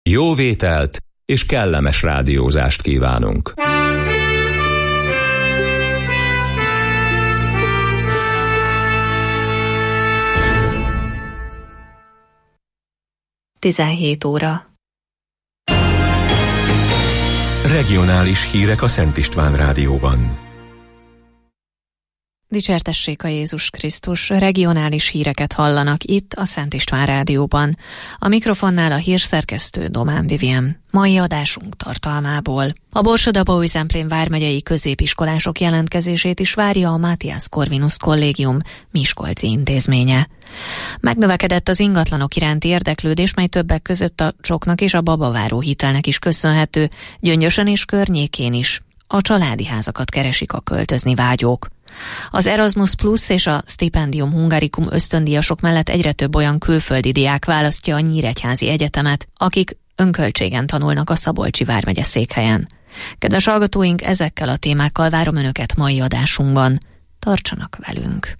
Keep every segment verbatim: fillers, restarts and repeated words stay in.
Jó vételt és kellemes rádiózást kívánunk! tizenhét óra. Regionális hírek a Szent István Rádióban. Dicsértessék a Jézus Krisztus, regionális híreket hallanak itt a Szent István Rádióban. A mikrofonnál a hírszerkesztő Domán Vivien. Mai adásunk tartalmából. A Borsod-Abaúj-Zemplén vármegyei középiskolások jelentkezését is várja a Matthias Corvinus Kollégium miskolci intézménye. Megnövekedett az ingatlanok iránti érdeklődés, mely többek között a csoknak és a babaváró hitelnek is köszönhető, Gyöngyösön és környékén is. A családi házakat keresik a költözni vágyók. Az Erasmus Plus és a Stipendium Hungarikum ösztöndíjasok mellett egyre több olyan külföldi diák választja a Nyíregyházi Egyetemet, akik önköltségen tanulnak a Szabolcsi vármegye székhelyen. Kedves hallgatóink, ezekkel a témákkal várom Önöket mai adásunkban. Tartsanak velünk!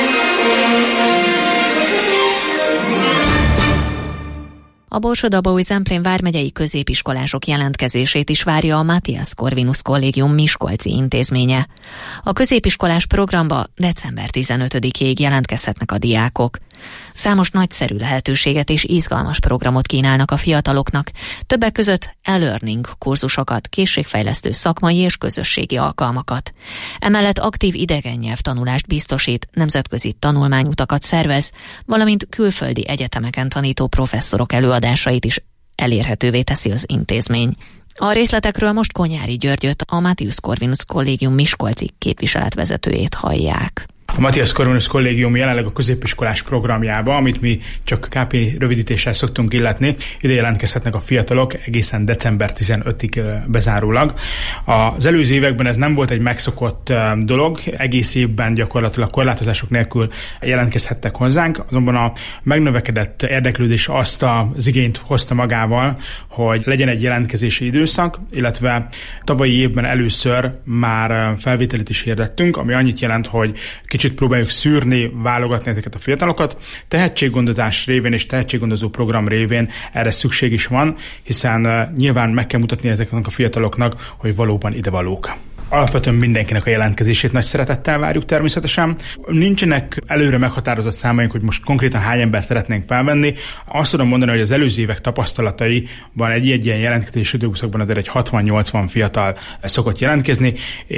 A Borsod-Abaúj-Zemplén vármegyei középiskolások jelentkezését is várja a Matthias Corvinus Kollégium miskolci intézménye. A középiskolás programba december tizenötödikéig jelentkezhetnek a diákok. Számos nagyszerű lehetőséget és izgalmas programot kínálnak a fiataloknak, többek között e-learning kurzusokat, készségfejlesztő szakmai és közösségi alkalmakat. Emellett aktív idegen nyelvtanulást biztosít, nemzetközi tanulmányutakat szervez, valamint külföldi egyetemeken tanító professzorok előadásait is elérhetővé teszi az intézmény. A részletekről most Konyári Györgyöt, a Matthias Corvinus Kollégium miskolci képviseletvezetőjét hallják. A Matthias Corvinus Kollégium jelenleg a középiskolás programjába, amit mi csak ká pé rövidítéssel szoktunk illetni, ide jelentkezhetnek a fiatalok egészen december tizenötödikéig bezárólag. Az előző években ez nem volt egy megszokott dolog, egész évben gyakorlatilag korlátozások nélkül jelentkezhettek hozzánk, azonban a megnövekedett érdeklődés azt az igényt hozta magával, hogy legyen egy jelentkezési időszak, illetve tavalyi évben először már felvételit is hirdettünk, ami annyit jelent, hogy kicsit próbáljuk szűrni, válogatni ezeket a fiatalokat. Tehetséggondozás révén és tehetséggondozó program révén erre szükség is van, hiszen nyilván meg kell mutatni ezeknek a fiataloknak, hogy valóban idevalók. Alapvetően mindenkinek a jelentkezését nagy szeretettel várjuk természetesen. Nincsenek előre meghatározott számaink, hogy most konkrétan hány embert szeretnénk felvenni. Azt tudom mondani, hogy az előző évek tapasztalataiban egy-egy ilyen jelentkezési időszakban azért egy hatvan-nyolcvan fiatal szokott jelentkezni,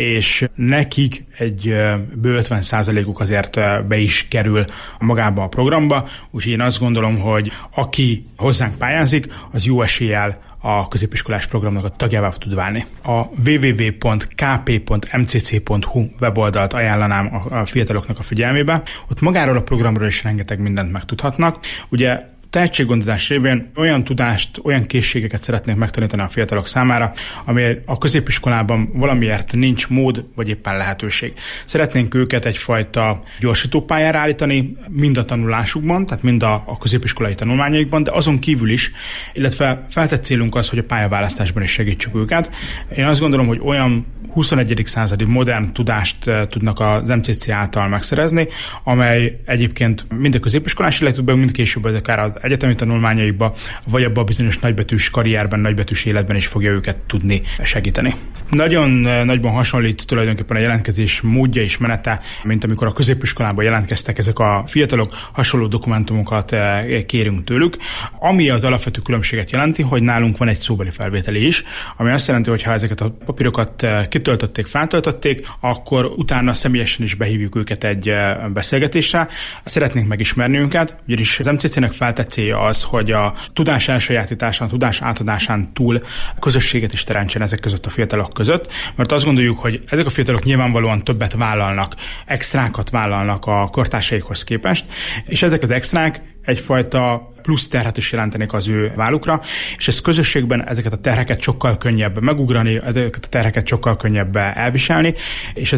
és nekik egy bő ötven százalékuk azért be is kerül magába a programba. Úgyhogy én azt gondolom, hogy aki hozzánk pályázik, az jó eséllyel a középiskolás programnak a tagjává tud válni. A double-u double-u double-u pont k p pont m c c pont h u weboldalt ajánlanám a fiataloknak a figyelmébe. Ott magáról a programról is rengeteg mindent megtudhatnak. Ugye tehetséggondozás révén olyan tudást, olyan készségeket szeretnénk megtanítani a fiatalok számára, ami a középiskolában valamiért nincs mód, vagy éppen lehetőség. Szeretnénk őket egyfajta gyorsítópályára állítani, mind a tanulásukban, tehát mind a, a középiskolai tanulmányaikban, de azon kívül is, illetve feltett célunk az, hogy a pályaválasztásban is segítsük őket. Én azt gondolom, hogy olyan huszonegyedik századi modern tudást tudnak az em cé cé által megszerezni, amely egyébként mind a középiskolás életükben, mind később akár az egyetemi tanulmányaikba, vagy abban a bizonyos nagybetűs karrierben, nagybetűs életben is fogja őket tudni segíteni. Nagyon nagyban hasonlít tulajdonképpen a jelentkezés módja és menete, mint amikor a középiskolában jelentkeztek ezek a fiatalok, hasonló dokumentumokat kérünk tőlük. Ami az alapvető különbséget jelenti, hogy nálunk van egy szóbeli felvételi is, ami azt jelenti, hogy ha ezeket a papírokat kitöltötték, feltöltötték, akkor utána személyesen is behívjuk őket egy beszélgetésre. Szeretnénk megismerni őket, ugyanis az em cé cének feltett célja az, hogy a tudás elsajátításán, a tudás átadásán túl közösséget is teremtsen ezek között a fiatalok között, mert azt gondoljuk, hogy ezek a fiatalok nyilvánvalóan többet vállalnak, extrákat vállalnak a kortársaikhoz képest, és ezek az extrák egyfajta plusz terhet is jelentenék az ő vállukra, és ez közösségben ezeket a terheket sokkal könnyebb megugrani, ezeket a terheket sokkal könnyebb elviselni, és ezért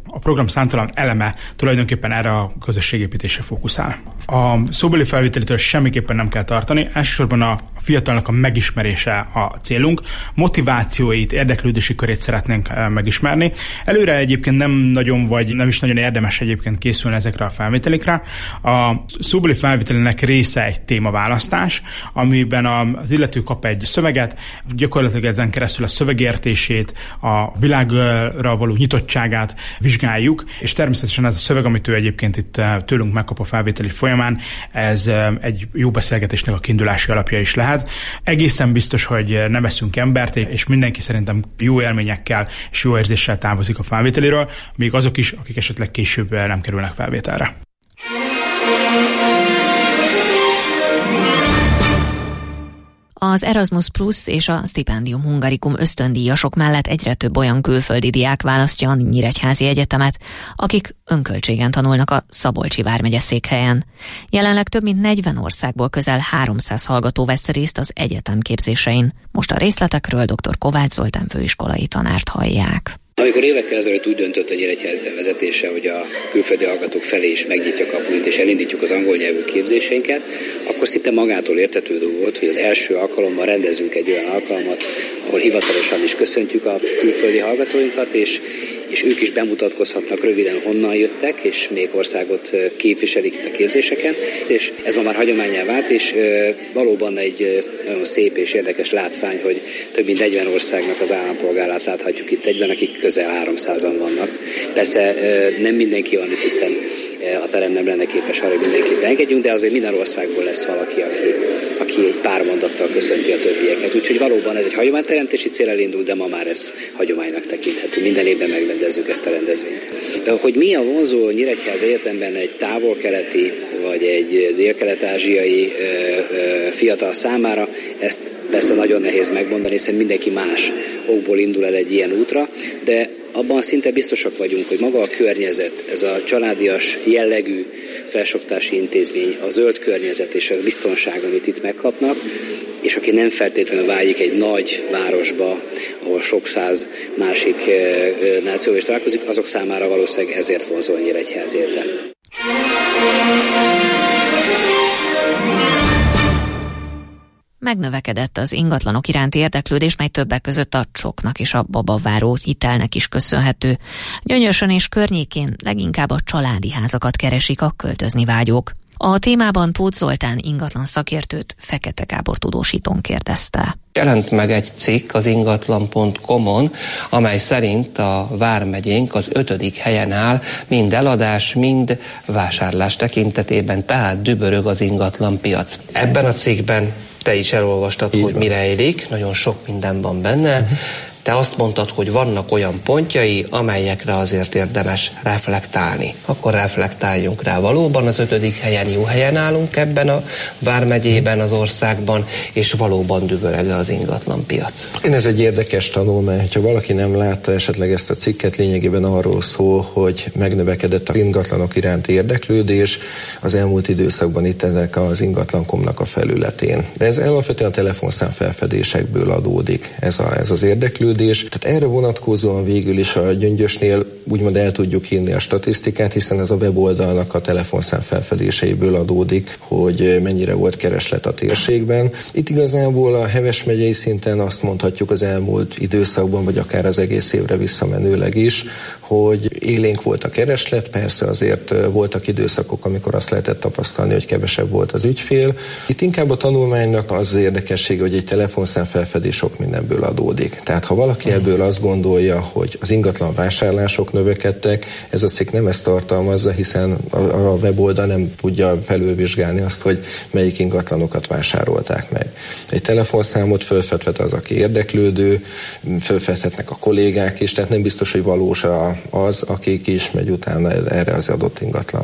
a program számtalan eleme tulajdonképpen erre a közösségépítésre fókuszál. A szóbeli felvételitől semmiképpen nem kell tartani, elsősorban a fiatalnak a megismerése a célunk, motivációit, érdeklődési körét szeretnénk megismerni. Előre egyébként nem nagyon vagy nem is nagyon érdemes egyébként készülni ezekre a felvételikre. A szóbeli felvételének része egy témaválasztás, amiben az illető kap egy szöveget, gyakorlatilag ezen keresztül a szövegértését, a világra való nyitottságát vizsgáljuk, és természetesen ez a szöveg, amit ő egyébként itt tőlünk megkap a felvételi folyamán, ez egy jó beszélgetésnek a kiindulási alapja is lehet. Egészen biztos, hogy nem veszünk embert, és mindenki szerintem jó élményekkel és jó érzéssel távozik a felvételiről, még azok is, akik esetleg később nem kerülnek felvételre. Az Erasmus Plus és a Stipendium Hungarikum ösztöndíjasok mellett egyre több olyan külföldi diák választja a Nyíregyházi Egyetemet, akik önköltségen tanulnak a Szabolcsi vármegye székhelyen. Jelenleg több mint negyven országból közel háromszáz hallgató vesz részt az egyetem képzésein. Most a részletekről dr. Kovács Zoltán főiskolai tanárt hallják. Amikor évekkel ezelőtt úgy döntött a Nyíregyházi vezetése, hogy a külföldi hallgatók felé is megnyitja a kapuit és elindítjuk az angol nyelvű képzéseinket, akkor szinte magától értetődő volt, hogy az első alkalommal rendezünk egy olyan alkalmat, ahol hivatalosan is köszöntjük a külföldi hallgatóinkat, és, és ők is bemutatkozhatnak röviden, honnan jöttek, és melyik országot képviselik itt a képzéseken. És ez ma már hagyománnyá vált, és valóban egy nagyon szép és érdekes látvány, hogy több mint negyven országnak az állampolgárát láthatjuk itt egyben, akik közel háromszázan vannak. Persze nem mindenki van itt, hiszen a terem nem lenne képes arra, hogy mindenkit beengedjünk, de azért minden országból lesz valaki, aki, aki egy pár mondattal köszönti a többieket. Úgyhogy valóban ez egy hagyományteremtési cél elindul, de ma már ez hagyománynak tekinthető. Minden évben megrendezzük ezt a rendezvényt. Hogy mi a vonzó Nyíregyházi Egyetemben egy távol-keleti vagy egy dél-kelet-ázsiai fiatal számára, ezt persze nagyon nehéz megmondani, hiszen mindenki más okból indul el egy ilyen útra, de abban szinte biztosak vagyunk, hogy maga a környezet, ez a családias jellegű felsőoktatási intézmény, a zöld környezet és a biztonság, amit itt megkapnak, és aki nem feltétlenül vágyik egy nagy városba, ahol sok száz másik nációval is találkozik, azok számára valószínűleg ezért vonzó a Nyíregyházi Egyetem. Megnövekedett az ingatlanok iránti érdeklődés, mely többek között a csoknak és a babaváró hitelnek is köszönhető. Gyöngyösön és környékén leginkább a családi házakat keresik a költözni vágyók. A témában Tóth Zoltán ingatlan szakértőt Fekete Gábor tudósítón kérdezte. Jelent meg egy cikk az ingatlan pont com-on, amely szerint a vármegyénk az ötödik helyen áll, mind eladás, mind vásárlás tekintetében, tehát dübörög az ingatlan piac. Ebben a cikkben te is elolvastad, így hogy van. Mi rejlik, nagyon sok minden van benne. Uh-huh. Te azt mondtad, hogy vannak olyan pontjai, amelyekre azért érdemes reflektálni. Akkor reflektáljunk rá. Valóban az ötödik helyen, jó helyen állunk ebben a vármegyében, az országban, és valóban dübörög az ingatlan piac. Én ez egy érdekes tanulmány. Ha valaki nem látta esetleg ezt a cikket, lényegében arról szól, hogy megnövekedett az ingatlanok iránti érdeklődés az elmúlt időszakban itt ennek az ingatlan pont com-nak a felületén. De ez alapvetően a telefonszám felfedésekből adódik, ez, a, ez az érdeklődés. Tehát erre vonatkozóan végül is a Gyöngyösnél úgymond el tudjuk írni a statisztikát, hiszen ez a weboldalnak a telefonszám felfedéseiből adódik, hogy mennyire volt kereslet a térségben. Itt igazából a Heves megyei szinten azt mondhatjuk az elmúlt időszakban, vagy akár az egész évre visszamenőleg is, hogy élénk volt a kereslet, persze azért voltak időszakok, amikor azt lehetett tapasztalni, hogy kevesebb volt az ügyfél. Itt inkább a tanulmánynak az érdekessége, hogy egy telefonszám felfedés sok mindenből adódik. Tehát ha valaki ebből azt gondolja, hogy az ingatlan vásárlások növekedtek, ez a cikk nem ezt tartalmazza, hiszen a, a weboldal nem tudja felülvizsgálni azt, hogy melyik ingatlanokat vásárolták meg. Egy telefonszámot fölfedhet az, aki érdeklődő, fölfedhetnek a kollégák is, tehát nem biztos, hogy valós az, aki ki is megy utána erre az adott ingatlanra.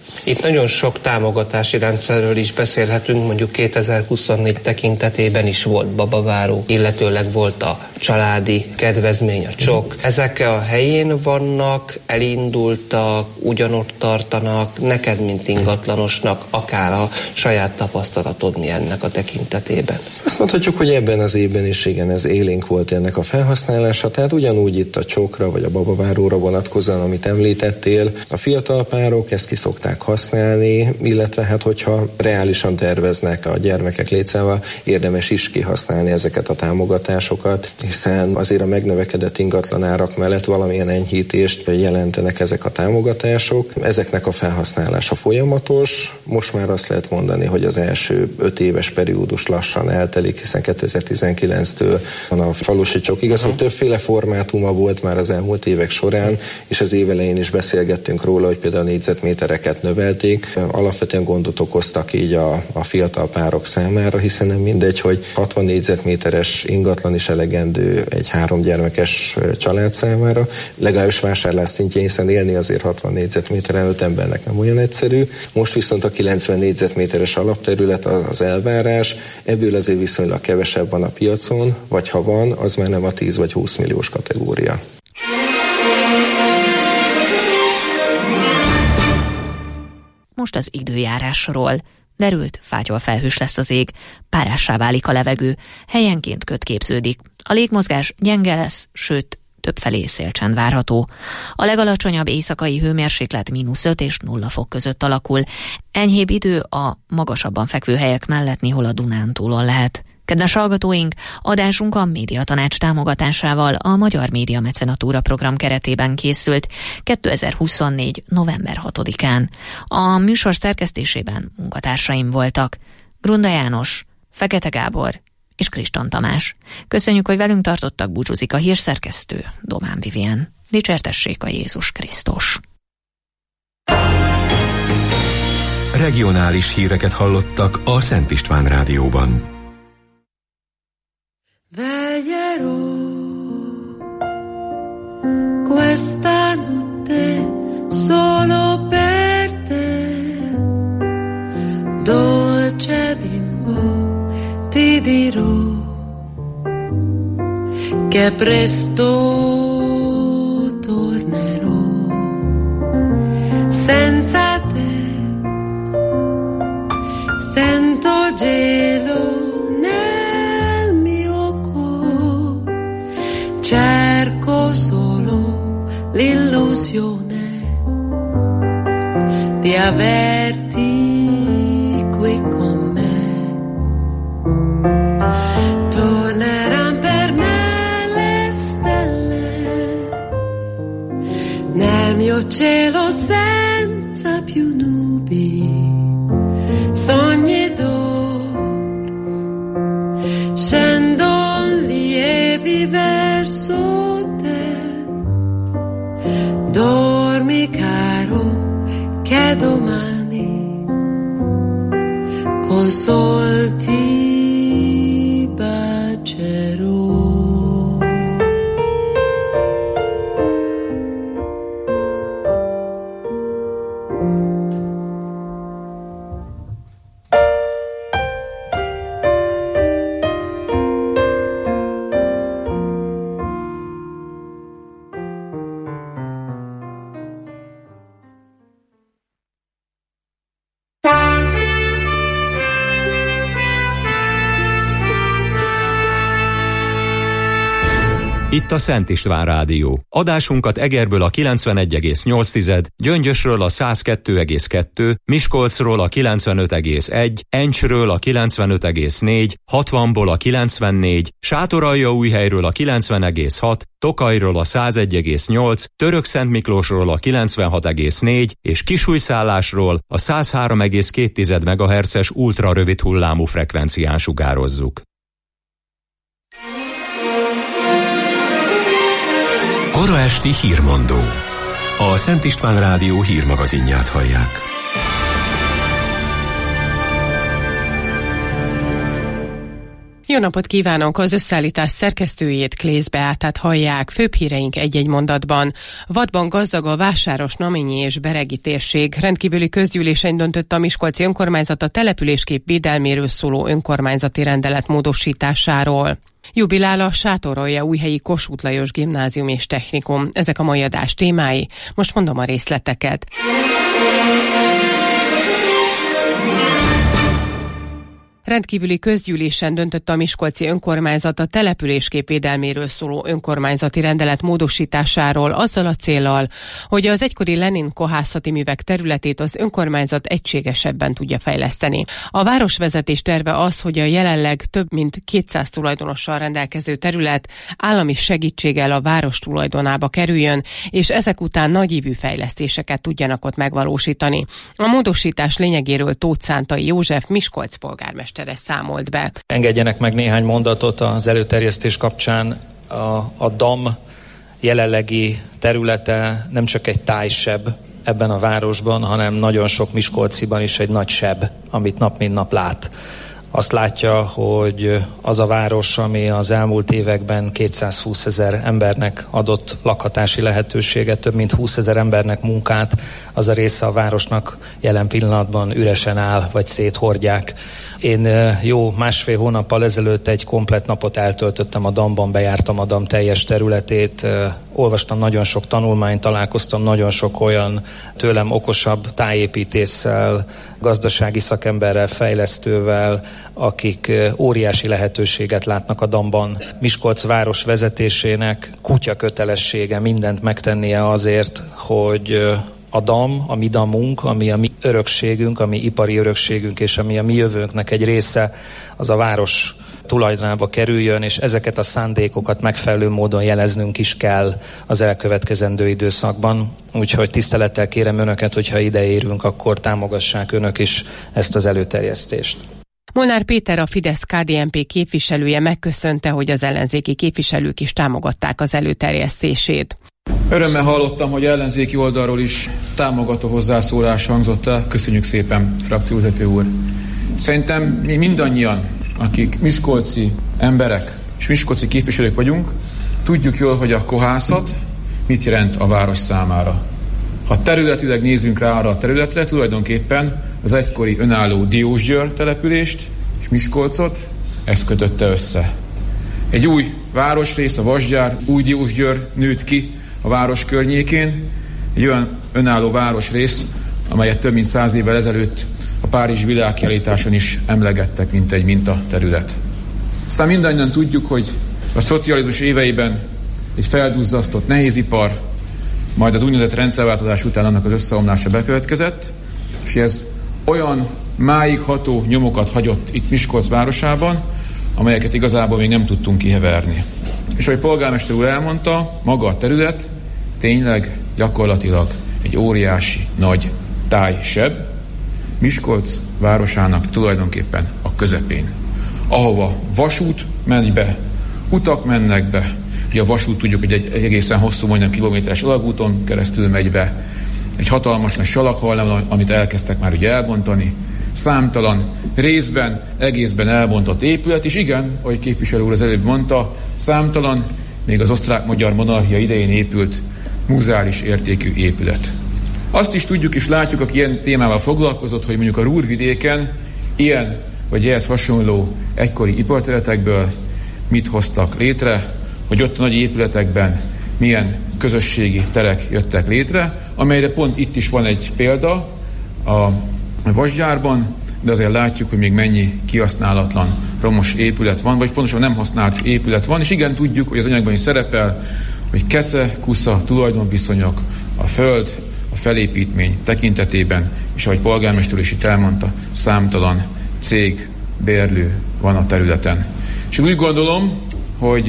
Itt nagyon sok támogatási rendszerről is beszélhetünk, mondjuk kétezer-huszonnégy tekintetében is volt babaváró, illetőleg volt a családi kedvezmény, a csok. Ezek a helyén vannak, elindultak, ugyanott tartanak, neked, mint ingatlanosnak, akár a saját tapasztalatod mi ennek a tekintetében? Azt mondhatjuk, hogy ebben az évben is igen, ez élénk volt ennek a felhasználása, tehát ugyanúgy itt a csokra vagy a babaváróra vonatkozóan, amit említettél, a fiatal párok ezt ki szokták használni, illetve hát hogyha reálisan terveznek a gyermekek létszámával, érdemes is kihasználni ezeket a támogatásokat, hiszen azért a megnövekedett ingatlanárak mellett valamilyen enyhítést jelentenek ezek a támogatások. Ezeknek a felhasználása folyamatos, most már azt lehet mondani, hogy az első öt éves periódus lassan eltelik, hiszen kétezer-tizenkilenctől van a falusi csok. Igaz, uh-huh. hogy többféle formátuma volt már az elmúlt évek során, és az év elején is beszélgettünk róla, hogy például a négyzetmétereket növelték. Alapvetően gondot okoztak így a, a fiatal párok számára, hiszen nem mindegy, hogy hatvan négyzetméteres ingatlan is elegendő egy három gyermekes család számára. Legalábbis vásárlás szintjén, hiszen élni azért hatvan négyzetméteren öt embernek nem olyan egyszerű. Most viszont a kilencven négyzetméteres alapterület az elvárás, ebből azért viszonylag kevesebb van a piacon, vagy ha van, az már nem a tíz vagy húsz milliós kategória. Most az időjárásról. Derült, fátyol felhős lesz az ég, párássá válik a levegő, helyenként köd képződik. A légmozgás gyenge lesz, sőt, többfelé szélcsend várható. A legalacsonyabb éjszakai hőmérséklet mínusz öt és nulla fok között alakul. Enyhébb idő a magasabban fekvő helyek mellett, néhol a Dunántúlon lehet. Kedves hallgatóink, adásunk a Médiatanács támogatásával a Magyar Média Mecenatúra program keretében készült kétezer-huszonnégy. november hatodikán. A műsor szerkesztésében munkatársaim voltak Grunda János, Fekete Gábor és Kriston Tamás. Köszönjük, hogy velünk tartottak, búcsúzik a hírszerkesztő, Domán Vivien. Dicsértessék a Jézus Krisztus! Regionális híreket hallottak a Szent István Rádióban. Veglierò questa notte solo per te, dolce bimbo, ti dirò che presto tornerò senza te, sento gelo. Cerco solo l'illusione di averti qui con me. Torneranno per me le stelle nel mio cielo senza più nubi, sogni d'oro scendo lievi verso te. Dormi caro che domani col sol ti bacerò. Itt a Szent István Rádió. Adásunkat Egerből a kilencvenegy egész nyolc, Gyöngyösről a száz kettő egész kettő, Miskolcról a kilencvenöt egész egy, Encsről a kilencvenöt egész négy, hatvanból a kilencvennégy, Sátoraljaújhelyről a kilencven egész hat, Tokajról a száz egy egész nyolc, Törökszentmiklósról a kilencvenhat egész négy és Kisújszállásról a száz három egész két megahertzes ultra rövid hullámú frekvencián sugározzuk. Kora esti hírmondó. A Szent István Rádió hírmagazinját hallják. Jó napot kívánok! Az összeállítás szerkesztőjét, Klész Beátát hallják. Főbb híreink egy-egy mondatban. Vadban gazdag a Vásáros, Naményi és Beregi térség. Rendkívüli közgyűlésen döntött a Miskolci önkormányzat a településkép védelméről szóló önkormányzati rendelet módosításáról. Jubilál a Sátoralja Újhelyi Kossuth Lajos Gimnázium és Technikum. Ezek a mai adás témái. Most mondom a részleteket. Rendkívüli közgyűlésen döntött a Miskolci önkormányzat a településkép védelméről szóló önkormányzati rendelet módosításáról azzal a céllal, hogy az egykori Lenin kohászati művek területét az önkormányzat egységesebben tudja fejleszteni. A városvezetés terve az, hogy a jelenleg több mint kétszáz tulajdonossal rendelkező terület állami segítséggel a város tulajdonába kerüljön, és ezek után nagyívű fejlesztéseket tudjanak ott megvalósítani. A módosítás lényegéről Tóth Szántai József Miskolc polgármester számolt be. Engedjenek meg néhány mondatot az előterjesztés kapcsán. A, a dam jelenlegi területe nem csak egy tájseb ebben a városban, hanem nagyon sok miskolciban is egy nagy seb, amit nap mint nap lát. Azt látja, hogy az a város, ami az elmúlt években kétszázhúszezer embernek adott lakhatási lehetőséget, több mint húszezer embernek munkát, az a része a városnak jelen pillanatban üresen áll, vagy széthordják. Én jó másfél hónappal ezelőtt egy komplett napot eltöltöttem a damban, bejártam a dam teljes területét, olvastam nagyon sok tanulmányt, találkoztam nagyon sok olyan tőlem okosabb tájépítéssel, gazdasági szakemberrel, fejlesztővel, akik óriási lehetőséget látnak a damban. Miskolc város vezetésének kutya kötelessége mindent megtennie azért, hogy a dam, a mi damunk, ami a mi örökségünk, a mi ipari örökségünk, és ami a mi jövőnknek egy része, az a város tulajdonába kerüljön, és ezeket a szándékokat megfelelő módon jeleznünk is kell az elkövetkezendő időszakban. Úgyhogy tisztelettel kérem önöket, hogyha ide érünk, akkor támogassák önök is ezt az előterjesztést. Molnár Péter, a Fidesz-ká dé en pé képviselője megköszönte, hogy az ellenzéki képviselők is támogatták az előterjesztését. Örömmel hallottam, hogy ellenzéki oldalról is támogató hozzászólás hangzott el. Köszönjük szépen, frakcióvezető úr. Szerintem mi mindannyian, akik miskolci emberek és miskolci képviselők vagyunk, tudjuk jól, hogy a kohászat mit jelent a város számára. Ha területileg nézzünk rá arra a területre, tulajdonképpen az egykori önálló Diósgyőr települést és Miskolcot ez kötötte össze. Egy új városrész, a Vasgyár, új Diósgyőr nőtt ki a város környékén, egy olyan önálló városrész, amelyet több mint száz évvel ezelőtt a Párizsi világkiállításon is emlegettek, mint egy mintaterület. Aztán mindannyian tudjuk, hogy a szocializmus éveiben egy felduzzasztott nehézipar, majd az úgynevezett rendszerváltozás után annak az összeomlása bekövetkezett, és ez olyan máig ható nyomokat hagyott itt Miskolc városában, amelyeket igazából még nem tudtunk kiheverni. És ahogy polgármester úr elmondta, maga a terület tényleg gyakorlatilag egy óriási nagy tájseb, Miskolc városának tulajdonképpen a közepén, ahova vasút megy be, utak mennek be. Ugye a vasút tudjuk, hogy egy, egy egészen hosszú, majdnem kilométeres alagúton keresztül megy be, egy hatalmas nagy salakhalmon, amit elkezdtek már ugye elbontani, számtalan részben, egészben elbontott épület, és igen, ahogy képviselő úr az előbb mondta, számtalan, még az osztrák-magyar monarchia idején épült muzeális értékű épület. Azt is tudjuk és látjuk, aki ilyen témával foglalkozott, hogy mondjuk a Ruhrvidéken ilyen vagy ehhez hasonló egykori iparterületekből mit hoztak létre, hogy ott a nagy épületekben milyen közösségi terek jöttek létre, amelyre pont itt is van egy példa a Vasgyárban, de azért látjuk, hogy még mennyi kihasználatlan romos épület van, vagy pontosan nem használt épület van, és igen, tudjuk, hogy az anyagban is szerepel, hogy kesze, kusza, tulajdonviszonyok, a föld, a felépítmény tekintetében, és ahogy polgármester is itt elmondta, számtalan cég, bérlő van a területen. És úgy gondolom, hogy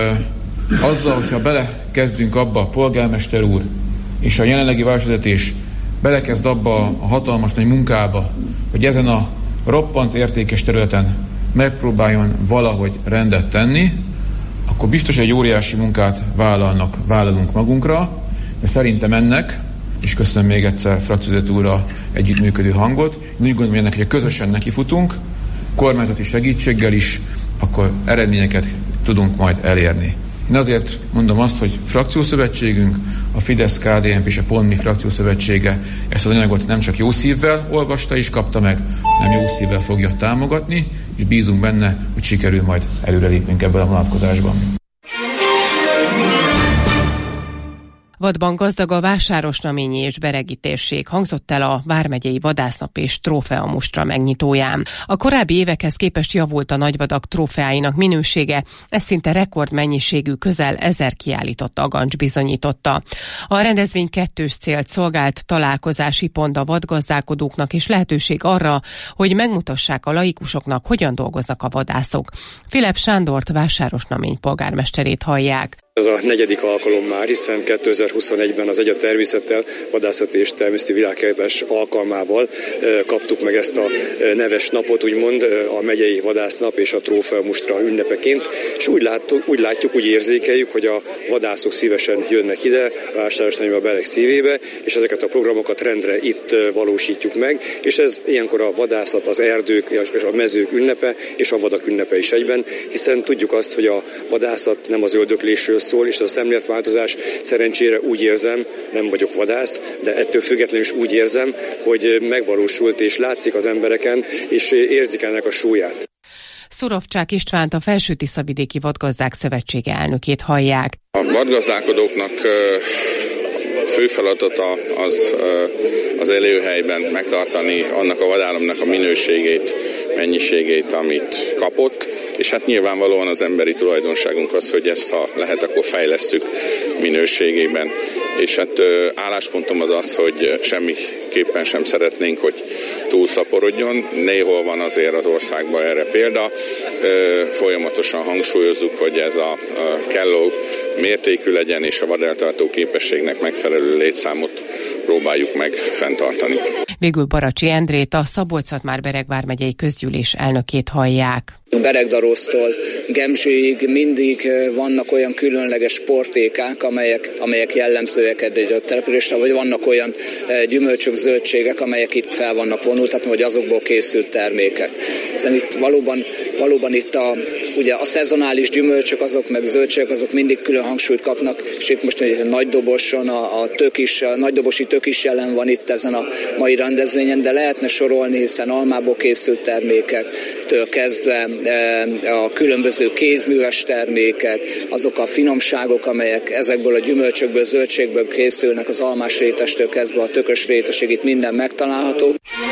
uh, azzal, hogyha belekezdünk abba a polgármester úr és a jelenlegi városvezetés belekezd abba a hatalmas nagy munkába, hogy ezen a roppant értékes területen megpróbáljon valahogy rendet tenni, akkor biztos egy óriási munkát vállalnak, vállalunk magunkra, de szerintem ennek, és köszönöm még egyszer frakcióvezető úrra együttműködő hangot, úgy gondolom, hogy ennek, hogy közösen nekifutunk, kormányzati segítséggel is, akkor eredményeket tudunk majd elérni. Én azért mondom azt, hogy frakciószövetségünk, a Fidesz-ká dé en pé és a pont mi frakciószövetsége ezt az anyagot nem csak jó szívvel olvasta és kapta meg, hanem jó szívvel fogja támogatni, és bízunk benne, hogy sikerül majd előrelépnünk ebben a vonatkozásban. Vadban gazdag a Vásárosnaményi és Beregi térség, hangzott el a Vármegyei Vadásznap és Trófea Mustra megnyitóján. A korábbi évekhez képest javult a nagyvadak trófeáinak minősége, ez szinte rekordmennyiségű, közel ezer kiállított agancs bizonyította. A rendezvény kettős célt szolgált, találkozási pont a vadgazdálkodóknak és lehetőség arra, hogy megmutassák a laikusoknak, hogyan dolgoznak a vadászok. Filip Sándort, Vásárosnamény polgármesterét hallják. Ez a negyedik alkalom már, hiszen kétezer-huszonegyben az Egy a természettel vadászati és természeti világképes alkalmával kaptuk meg ezt a neves napot, úgymond a megyei vadásznap és a Trófea Mustra ünnepeként, és úgy, láttuk, úgy látjuk, úgy érzékeljük, hogy a vadászok szívesen jönnek ide, Vásárosnaménybe, a Bereg szívébe, és ezeket a programokat rendre itt valósítjuk meg, és ez ilyenkor a vadászat, az erdők és a mezők ünnepe, és a vadak ünnepe is egyben, hiszen tudjuk azt, hogy a vadászat nem az öldöklésről szól, és ez a szemléletváltozás szerencsére úgy érzem, nem vagyok vadász, de ettől függetlenül is úgy érzem, hogy megvalósult és látszik az embereken, és érzik ennek a súlyát. Szurovcsák Istvánt, a Felső-Tiszavidéki Vadgazdák Szövetsége elnökét hallják. A vadgazdálkodóknak fő feladata az az élőhelyben megtartani annak a vadállamnak a minőségét, mennyiségét, amit kapott, és hát nyilvánvalóan az emberi tulajdonságunk az, hogy ezt ha lehet, akkor fejlesszük minőségében. És hát álláspontom az az, hogy semmiképpen sem szeretnénk, hogy túlszaporodjon. Néhol van azért az országban erre példa. Folyamatosan hangsúlyozzuk, hogy ez a kellő mértékű legyen, és a vadeltartó képességnek megfelelő létszámot próbáljuk meg fenntartani. Végül Baracsi Endrét, a Szabolcs-Szatmár-Bereg vármegyei közgyűlés elnökét hallják. Beregdaróztól Gemzséig mindig vannak olyan különleges sportékák, amelyek, amelyek jellemzőek egy a településre, vagy vannak olyan gyümölcsök, zöldségek, amelyek itt fel vannak vonultatva, vagy azokból készült termékek. Hiszen itt valóban, valóban itt a, ugye a szezonális gyümölcsök, azok meg zöldségek, azok mindig külön hangsúlyt kapnak, és itt most egy nagy doboson, a, a, tök is, a nagy dobosi tök is jelen van itt ezen a mai rendezvényen, de lehetne sorolni, hiszen almából készült termékektől kezdve a különböző kézműves termékek, azok a finomságok, amelyek ezekből a gyümölcsökből, zöldségből készülnek, az almás rétestől kezdve a tökös rétesig, itt minden megtalálható.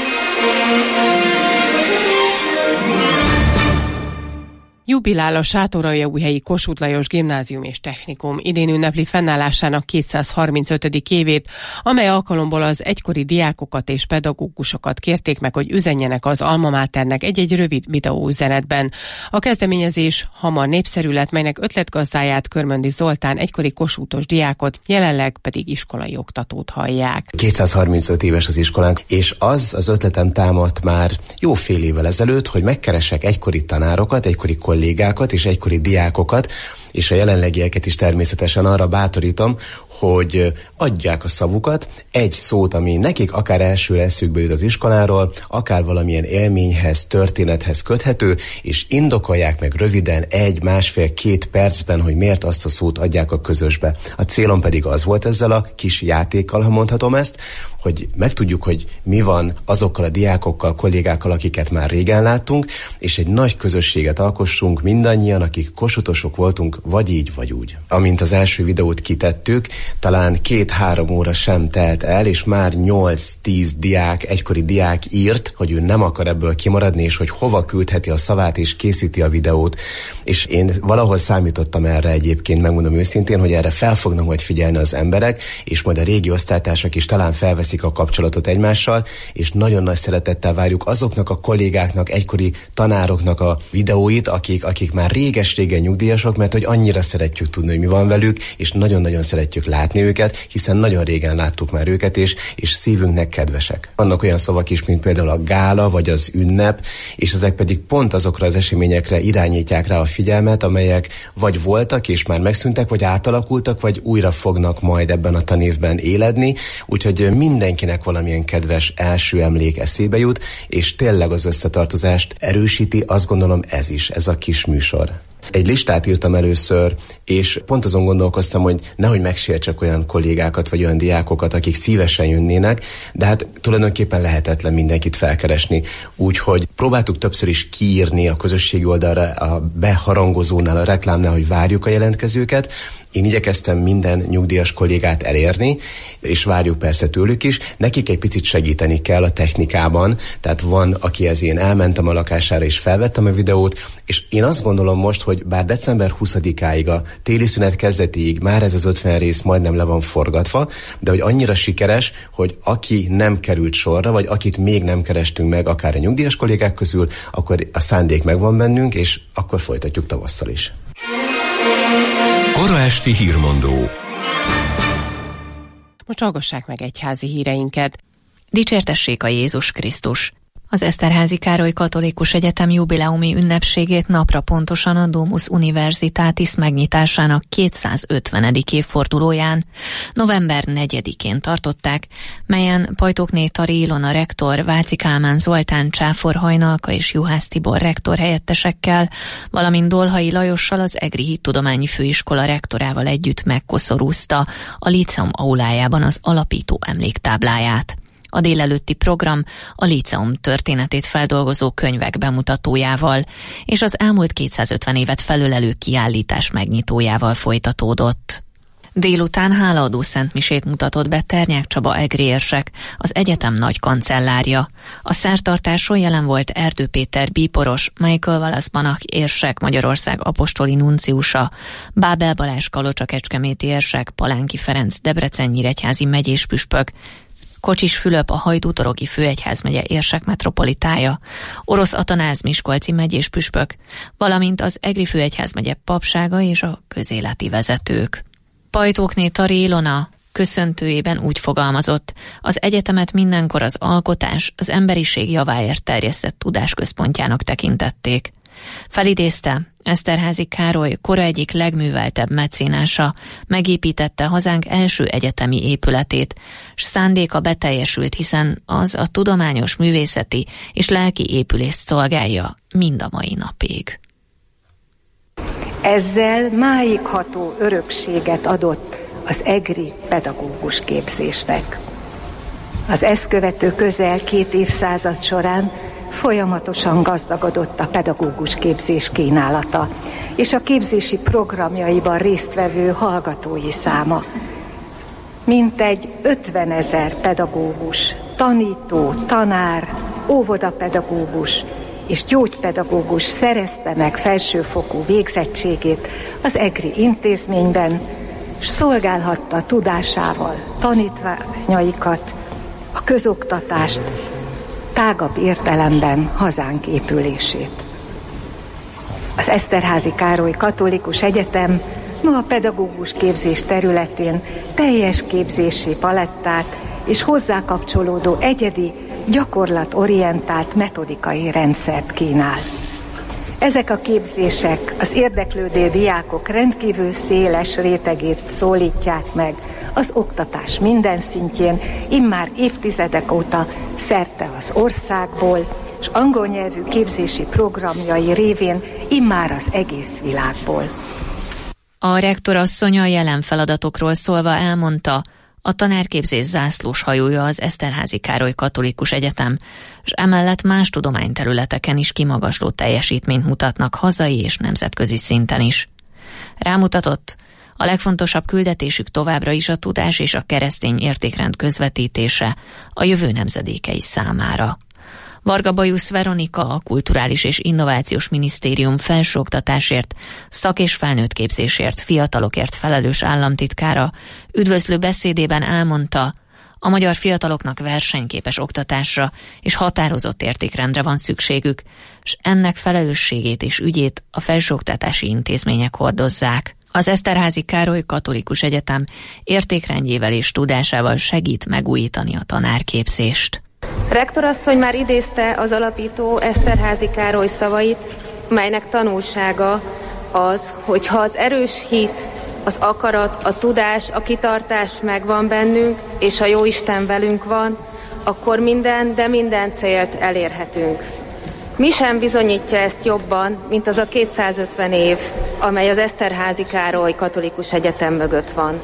Jubilál a Sátoraljaújhelyi Kossuth Lajos Gimnázium és Technikum. Idén ünnepli fennállásának kétszázharmincötödik évét, amely alkalomból az egykori diákokat és pedagógusokat kérték meg, hogy üzenjenek az Alma Maternek egy-egy rövid videóüzenetben. A kezdeményezés hamar népszerű lett, melynek ötletgazdáját, Körmöndi Zoltán egykori kossuthos diákot, jelenleg pedig iskolai oktatót hallják. kétszázharmincöt éves az iskolánk, és az az ötletem támadt már jó fél évvel ezelőtt, hogy megkeresek egykori tanárokat, egykori kollégákat és egykori diákokat, és a jelenlegieket is természetesen arra bátorítom, hogy adják a szavukat, egy szót, ami nekik akár elsőre eszükbe jut az iskoláról, akár valamilyen élményhez, történethez köthető, és indokolják meg röviden egy, másfél, két percben, hogy miért azt a szót adják a közösbe. A célom pedig az volt ezzel a kis játékkal, ha mondhatom ezt, hogy megtudjuk, hogy mi van azokkal a diákokkal, kollégákkal, akiket már régen láttunk, és egy nagy közösséget alkossunk mindannyian, akik kossuthosok voltunk, vagy így, vagy úgy. Amint az első videót kitettük, talán két-három óra sem telt el, és már nyolc-tíz diák, egykori diák írt, hogy ő nem akar ebből kimaradni, és hogy hova küldheti a szavát, és készíti a videót. És én valahol számítottam erre egyébként, megmondom őszintén, hogy erre fel fognak majd figyelni az emberek, és majd a régi osztálytársak is talán felveszik a kapcsolatot egymással, és nagyon nagy szeretettel várjuk azoknak a kollégáknak, egykori tanároknak a videóit, akik, akik már réges-régen nyugdíjasok, mert hogy annyira szeretjük tudni, hogy mi van velük, és nagyon-nagyon szeretjük látni őket, hiszen nagyon régen láttuk már őket, és, és szívünknek kedvesek. Vannak olyan szavak is, mint például a gála, vagy az ünnep, és ezek pedig pont azokra az eseményekre irányítják rá a figyelmet, amelyek vagy voltak, és már megszűntek, vagy átalakultak, vagy újra fognak majd ebben a tanévben éledni, úgyhogy mindenkinek valamilyen kedves első emlék eszébe jut, és tényleg az összetartozást erősíti, azt gondolom ez is, ez a kis műsor. Egy listát írtam először, és pont azon gondolkoztam, hogy nehogy megsértsek olyan kollégákat, vagy olyan diákokat, akik szívesen jönnének, de hát tulajdonképpen lehetetlen mindenkit felkeresni. Úgyhogy próbáltuk többször is kiírni a közösségi oldalra, a beharangozónál, a reklámnál, hogy várjuk a jelentkezőket. Én igyekeztem minden nyugdíjas kollégát elérni, és várjuk persze tőlük is. Nekik egy picit segíteni kell a technikában, tehát van, akihez én elmentem a lakására és felvettem a videót, és én azt gondolom most, hogy bár december huszadikáig, a téli szünet kezdetéig már ez az ötven rész majdnem le van forgatva, de hogy annyira sikeres, hogy aki nem került sorra, vagy akit még nem kerestünk meg, akár a nyugdíjas kollégák közül, akkor a szándék megvan bennünk, és akkor folytatjuk tavasszal is. Kora esti hírmondó. Most hallgassák meg egyházi híreinket. Dicsértessék a Jézus Krisztus! Az Eszterházy Károly Katolikus Egyetem jubileumi ünnepségét napra pontosan a Domus Universitatis megnyitásának kétszázötvenedik évfordulóján, november negyedikén tartották, melyen Pajtókné Tari Ilona rektor, Váci Kálmán Zoltán Csáfor Hajnalka és Juhász Tibor rektor helyettesekkel, valamint Dolhai Lajossal, az Egri Hittudományi Főiskola rektorával együtt megkoszorúzta a líceum aulájában az alapító emléktábláját. A délelőtti program a líceum történetét feldolgozó könyvek bemutatójával és az elmúlt kétszázötven évet felölelő kiállítás megnyitójával folytatódott. Délután hálaadó szentmisét mutatott be Ternyák Csaba egri érsek, az egyetem nagy kancellárja. A szertartáson jelen volt Erdő Péter bíboros, Michael Wallace Banach érsek, Magyarország apostoli nunciusa, Bábel Balázs Kalocsa kecskeméti érsek, Palánki Ferenc Debrecen nyíregyházi megyés püspök, Kocsis Fülöp a Hajdútorogi főegyházmegye érsek metropolitája, Orosz Atanáz miskolci megyés püspök, valamint az Egri főegyházmegye papsága és a közéleti vezetők. Pajtókné Tari Ilona köszöntőjében úgy fogalmazott, az egyetemet mindenkor az alkotás, az emberiség javáért terjesztett tudásközpontjának tekintették. Felidézte, Eszterházy Károly kora egyik legműveltebb mecénása, megépítette hazánk első egyetemi épületét, s szándéka beteljesült, hiszen az a tudományos, művészeti és lelki épülést szolgálja mind a mai napig. Ezzel máig ható örökséget adott az egri pedagógus képzésnek. Az ezt követő közel két évszázad során folyamatosan gazdagodott a pedagógus képzés kínálata, és a képzési programjaiban résztvevő hallgatói száma. Mintegy ötvenezer pedagógus, tanító, tanár, óvodapedagógus és gyógypedagógus szerezte meg felsőfokú végzettségét az egri intézményben, s szolgálhatta tudásával tanítványaikat, a közoktatást, tágabb értelemben hazánk épülését. Az Eszterházy Károly Katolikus Egyetem ma a pedagógus képzés területén teljes képzési palettát és hozzá kapcsolódó egyedi, gyakorlatorientált metodikai rendszert kínál. Ezek a képzések az érdeklődő diákok rendkívül széles rétegét szólítják meg az oktatás minden szintjén, immár évtizedek óta szerte az országból, és angol nyelvű képzési programjai révén immár az egész világból. A rektorasszony a jelen feladatokról szólva elmondta, a tanárképzés zászlós hajója az Eszterházy Károly Katolikus Egyetem, és emellett más tudományterületeken is kimagasló teljesítményt mutatnak hazai és nemzetközi szinten is. Rámutatott, a legfontosabb küldetésük továbbra is a tudás és a keresztény értékrend közvetítése a jövő nemzedékei számára. Varga Bajusz Veronika, a Kulturális és Innovációs Minisztérium felsőoktatásért, szak- és felnőttképzésért, fiatalokért felelős államtitkára üdvözlő beszédében elmondta, a magyar fiataloknak versenyképes oktatásra és határozott értékrendre van szükségük, és ennek felelősségét és ügyét a felsőoktatási intézmények hordozzák. Az Eszterházy Károly Katolikus Egyetem értékrendjével és tudásával segít megújítani a tanárképzést. Rektorasszony már idézte az alapító Eszterházy Károly szavait, melynek tanulsága az, hogy ha az erős hit, az akarat, a tudás, a kitartás megvan bennünk, és a Jóisten velünk van, akkor minden, de minden célt elérhetünk. Mi sem bizonyítja ezt jobban, mint az a kétszázötven év, amely az Eszterházy Károly Katolikus Egyetem mögött van.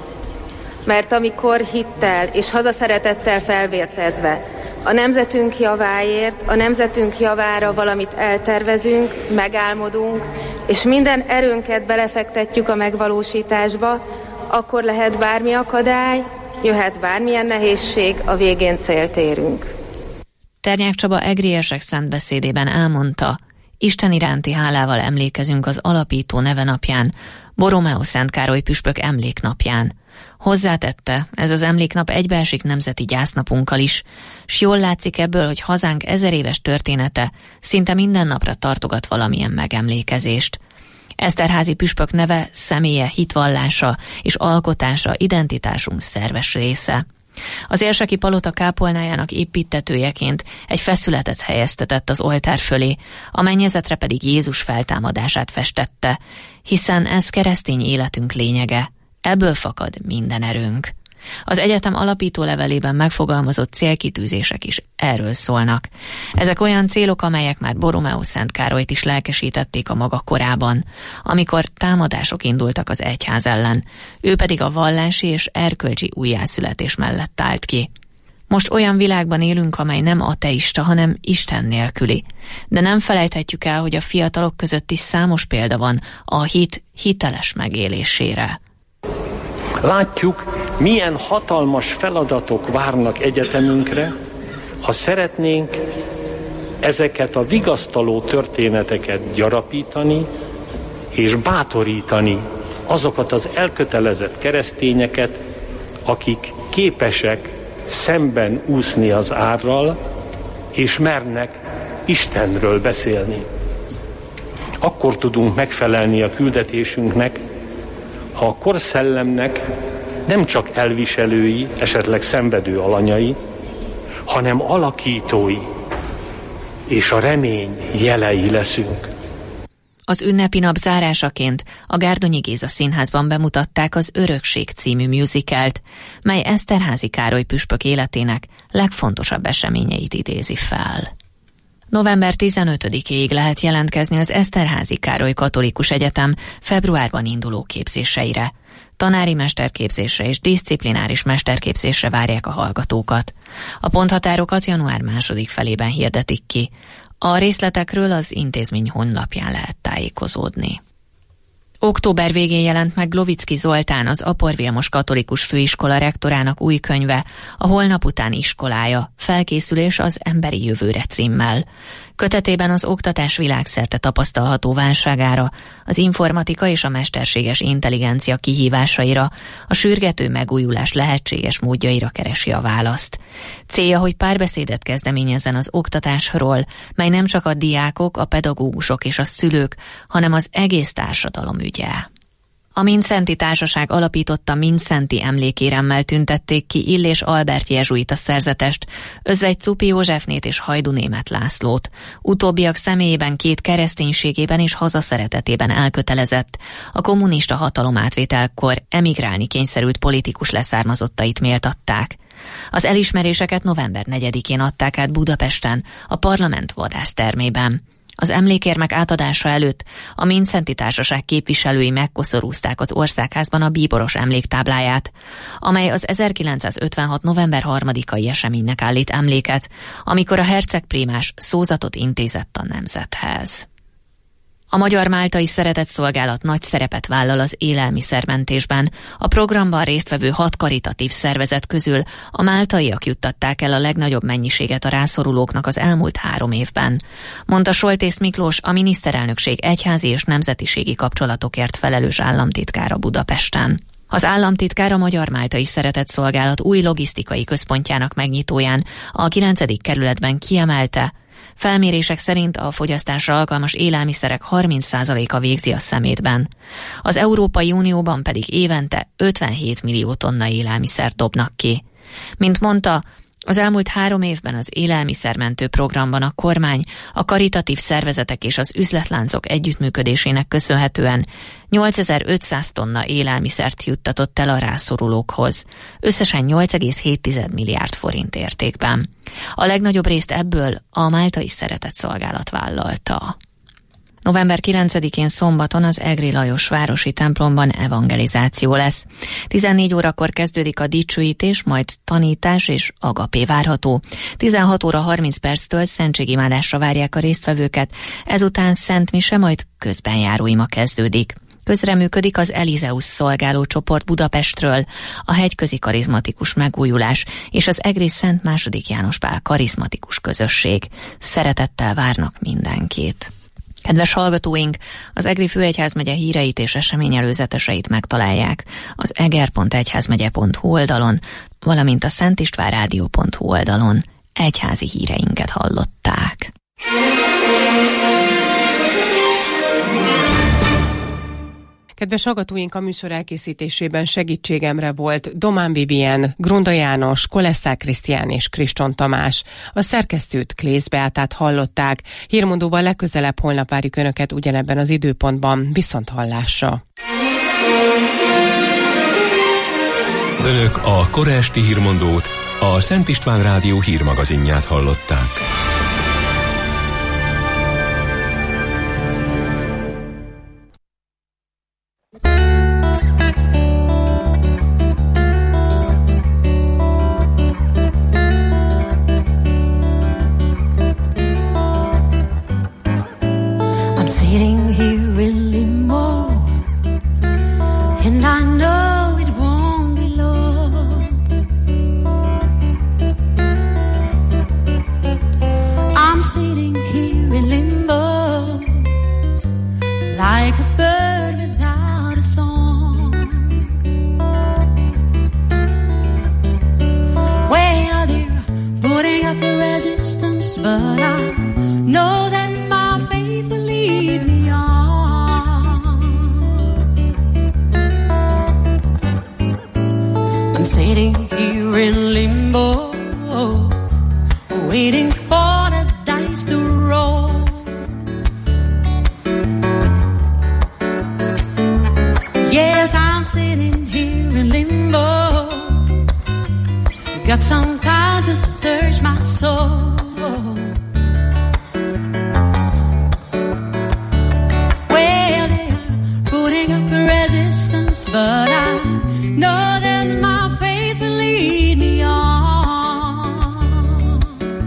Mert amikor hittel és hazaszeretettel felvértezve a nemzetünk javáért, a nemzetünk javára valamit eltervezünk, megálmodunk, és minden erőnket belefektetjük a megvalósításba, akkor lehet bármi akadály, jöhet bármilyen nehézség, a végén célt érünk. Ternyák Csaba egriesek szent beszédében elmondta, Isten iránti hálával emlékezünk az alapító nevenapján, Borromeó Szent Károly püspök emléknapján. Hozzátette, ez az emléknap egybeesik nemzeti gyásznapunkkal is, s jól látszik ebből, hogy hazánk ezer éves története szinte minden napra tartogat valamilyen megemlékezést. Eszterházy püspök neve, személye, hitvallása és alkotása identitásunk szerves része. Az érseki palota kápolnájának építtetőjeként egy feszületet helyeztetett az oltár fölé, a mennyezetre pedig Jézus feltámadását festette, hiszen ez keresztény életünk lényege, ebből fakad minden erőnk. Az egyetem alapító levelében megfogalmazott célkitűzések is erről szólnak. Ezek olyan célok, amelyek már Borromeó Szent Károlyt is lelkesítették a maga korában, amikor támadások indultak az egyház ellen, ő pedig a vallási és erkölcsi újjászületés mellett állt ki. Most olyan világban élünk, amely nem ateista, hanem Isten nélküli. De nem felejthetjük el, hogy a fiatalok között is számos példa van a hit hiteles megélésére. Látjuk, milyen hatalmas feladatok várnak egyetemünkre, ha szeretnénk ezeket a vigasztaló történeteket gyarapítani és bátorítani azokat az elkötelezett keresztényeket, akik képesek szemben úszni az árral, és mernek Istenről beszélni. Akkor tudunk megfelelni a küldetésünknek, ha a korszellemnek nem csak elviselői, esetleg szenvedő alanyai, hanem alakítói és a remény jelei leszünk. Az ünnepi nap zárásaként a Gárdonyi Géza Színházban bemutatták az Örökség című musicalt, mely Eszterházy Károly püspök életének legfontosabb eseményeit idézi fel. november tizenötödikéig lehet jelentkezni az Eszterházy Károly Katolikus Egyetem februárban induló képzéseire. Tanári mesterképzésre és diszciplináris mesterképzésre várják a hallgatókat. A ponthatárokat január második felében hirdetik ki. A részletekről az intézmény honlapján lehet tájékozódni. Október végén jelent meg Glovicki Zoltán, az Apor Vilmos Katolikus Főiskola rektorának új könyve, a Holnap után iskolája, felkészülés az emberi jövőre címmel. Kötetében az oktatás világszerte tapasztalható válságára, az informatika és a mesterséges intelligencia kihívásaira, a sürgető megújulás lehetséges módjaira keresi a választ. Célja, hogy párbeszédet kezdeményezzen az oktatásról, mely nem csak a diákok, a pedagógusok és a szülők, hanem az egész társadalom ügye. A Mindszenty Társaság alapította Mindszenty emlékéremmel tüntették ki Illés Albert jezsuita szerzetest, Özvegy Cupy Józsefnét és Hajdú Németh Lászlót. Utóbbiak személyében két kereszténységében és hazaszeretetében elkötelezett, a kommunista hatalomátvételkor emigrálni kényszerült politikus leszármazottait méltatták. Az elismeréseket november negyedikén adták át Budapesten, a Parlament vadásztermében. Az emlékérmek átadása előtt a Mindszenty Társaság képviselői megkoszorúzták az Országházban a bíboros emléktábláját, amely az ezerkilencszázötvenhat november harmadikai eseménynek állít emléket, amikor a hercegprímás szózatot intézett a nemzethez. A Magyar Máltai Szeretetszolgálat nagy szerepet vállal az élelmiszermentésben. A programban résztvevő hat karitatív szervezet közül a máltaiak juttatták el a legnagyobb mennyiséget a rászorulóknak az elmúlt három évben, mondta Soltész Miklós, a miniszterelnökség egyházi és nemzetiségi kapcsolatokért felelős államtitkára Budapesten. Az államtitkár a Magyar Máltai Szeretetszolgálat új logisztikai központjának megnyitóján a kilencedik kerületben kiemelte, Felmérések szerint a fogyasztásra alkalmas élelmiszerek harminc százaléka végzi a szemétben. Az Európai Unióban pedig évente ötvenhét millió tonna élelmiszert dobnak ki. Mint mondta, az elmúlt három évben az élelmiszermentő programban a kormány a karitatív szervezetek és az üzletláncok együttműködésének köszönhetően nyolcezer-ötszáz tonna élelmiszert juttatott el a rászorulókhoz, összesen nyolc egész hét milliárd forint értékben. A legnagyobb részt ebből a Máltai Szeretetszolgálat vállalta. november kilencedikén szombaton az Egri Lajos városi templomban evangelizáció lesz. tizennégy órakor kezdődik a dicsőítés, majd tanítás és agapé várható. tizenhat óra harminc perctől szentségimádásra várják a résztvevőket, ezután Szent Mise, majd közbenjáró ima kezdődik. Közreműködik az Elizeus szolgáló csoport Budapestről, a Hegyközi Karizmatikus Megújulás és az Egri Szent második János Pál karizmatikus közösség. Szeretettel várnak mindenkit. Kedves hallgatóink, az Egri főegyházmegye híreit és eseményelőzeteseit megtalálják az eger pont egyházmegye pont hu oldalon, valamint a szentistvánrádió pont hu oldalon. Egyházi híreinket hallották. Kedves hallgatóink, a műsor elkészítésében segítségemre volt Domán Vivien, Grunda János, Kolesszák Krisztián és Kriston Tamás. A szerkesztőt, Klész Beátát hallották. Hírmondóban legközelebb holnap várjuk Önöket ugyanebben az időpontban. Viszont hallásra! Önök a kora esti hírmondót, a Szent István Rádió hírmagazinját hallották. Sitting here in limbo, and I know it won't be long. I'm sitting here in limbo, like a bird without a song. Way out there, putting up a resistance, but I know that my faith will lead me on. I'm sitting here in limbo, waiting for the dice to roll. Yes, I'm sitting here in limbo, got some time to search my soul. But I know that my faith will lead me on.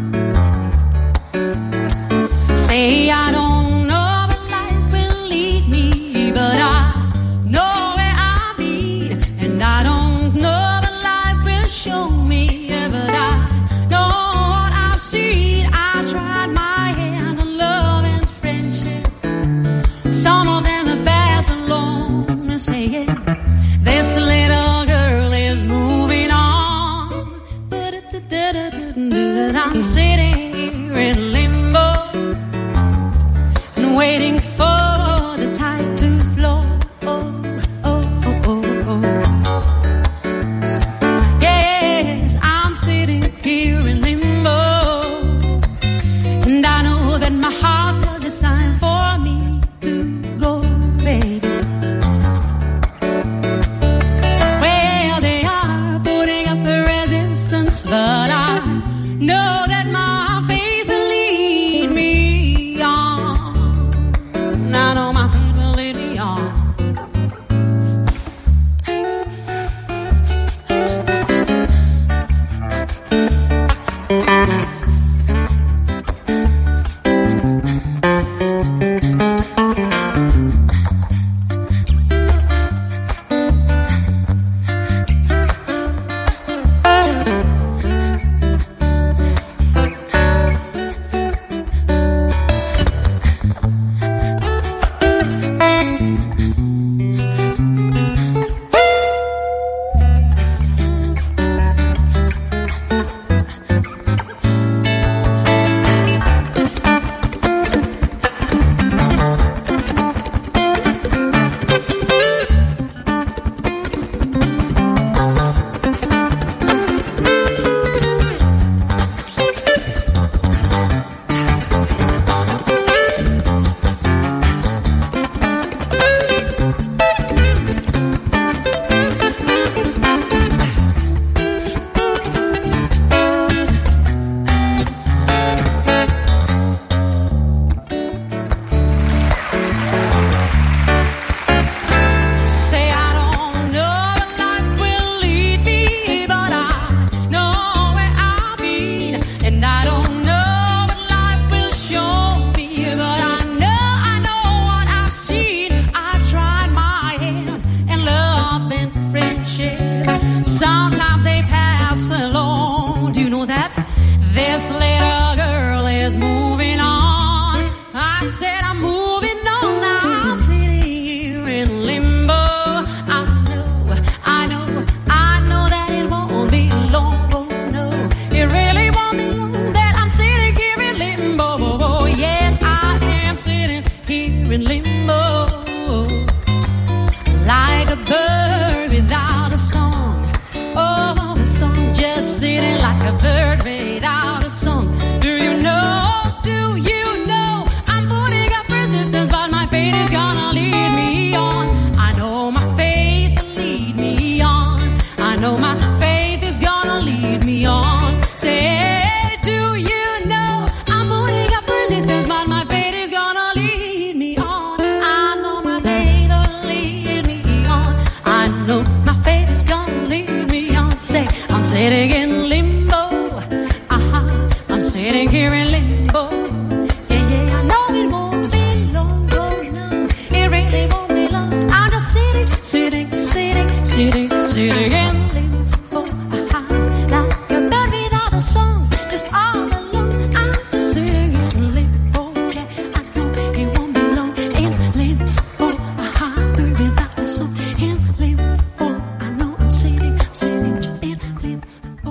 Say I don't know where life will lead me, but I know where I've been, and I don't know what life will show me, but I know what I've seen. I tried my hand on love and friendship. Some of them have passed alone and say it. a bird without a song. Oh, a song just sitting like a bird without a song. Do you know, do you know, I'm putting up resistance, but my faith is gonna lead me on. I know my faith will lead me on. I know my faith is gonna lead me on. Say, do you know, I'm putting up resistance, but my faith is gonna lead me on. I know my faith will lead me on. I know my faith is gonna lead me on. Say, I'm sitting in limbo. Uh-huh. I'm sitting here in limbo. Yeah, yeah, I know it won't be long. Oh, no, it really won't be long. I'm just sitting, sitting, sitting, sitting, sitting in limbo. Uh-huh. Like a bird without a song, just all alone. I'm just sitting in limbo. Yeah, I know it won't be long. In limbo. Uh-huh. Bird without a song. In limbo. I know I'm sitting, I'm sitting just in limbo.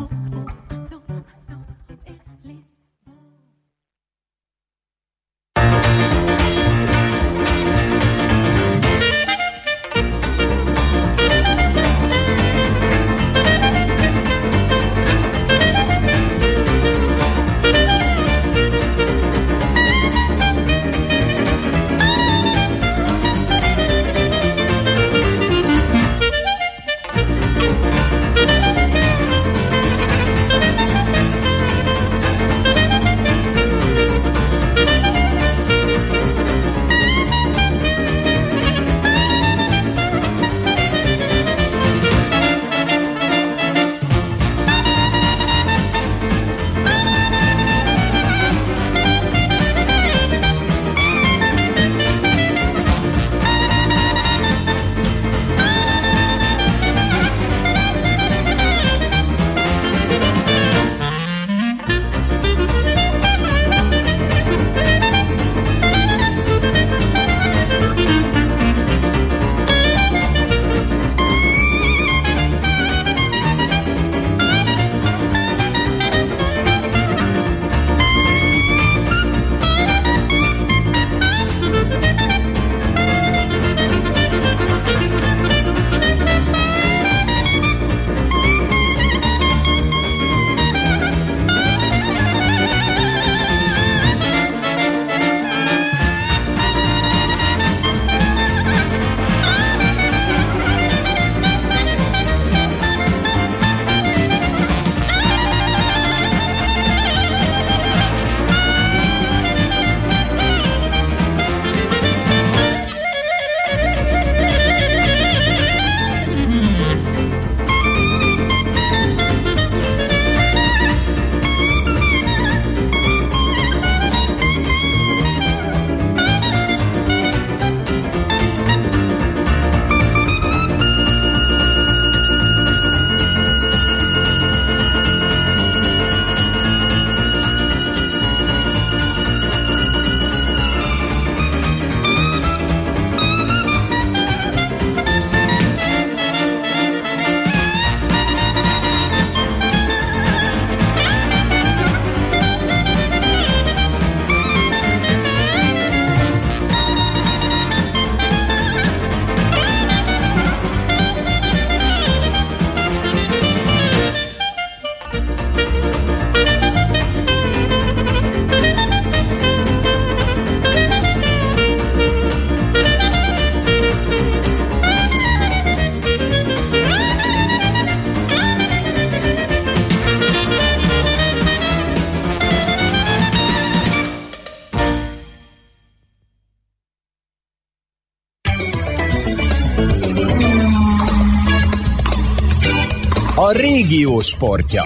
A régió sportja.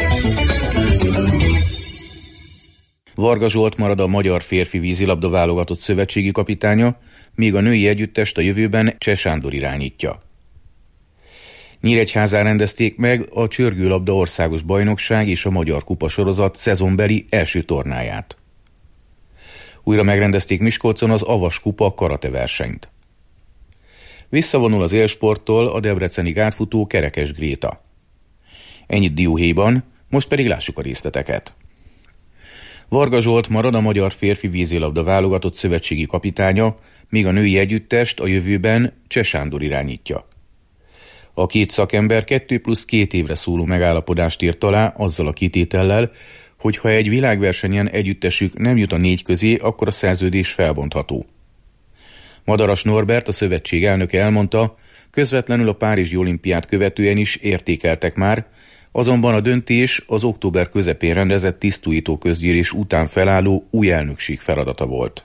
Varga Zsolt marad a magyar férfi vízilabda válogatott szövetségi kapitánya, míg a női együttest a jövőben Cseh Sándor irányítja. Nyíregyházán rendezték meg a csörgőlabda országos bajnokság és a Magyar Kupa sorozat szezonbeli első tornáját. Újra megrendezték Miskolcon az Avas Kupa karate versenyt. Visszavonul az élsporttól a debreceni gátfutó Kerekes Gréta. Ennyit dióhéjban, most pedig lássuk a részleteket. Varga Zsolt marad a magyar férfi vízilabda válogatott szövetségi kapitánya, míg a női együttest a jövőben Cseh Sándor irányítja. A két szakember kettő plusz két évre szóló megállapodást írt alá azzal a kitétellel, hogy ha egy világversenyen együttesük nem jut a négy közé, akkor a szerződés felbontható. Madaras Norbert, a szövetség elnöke elmondta, közvetlenül a Párizsi olimpiát követően is értékeltek már, azonban a döntés az október közepén rendezett tisztújító közgyűlés után felálló új elnökség feladata volt.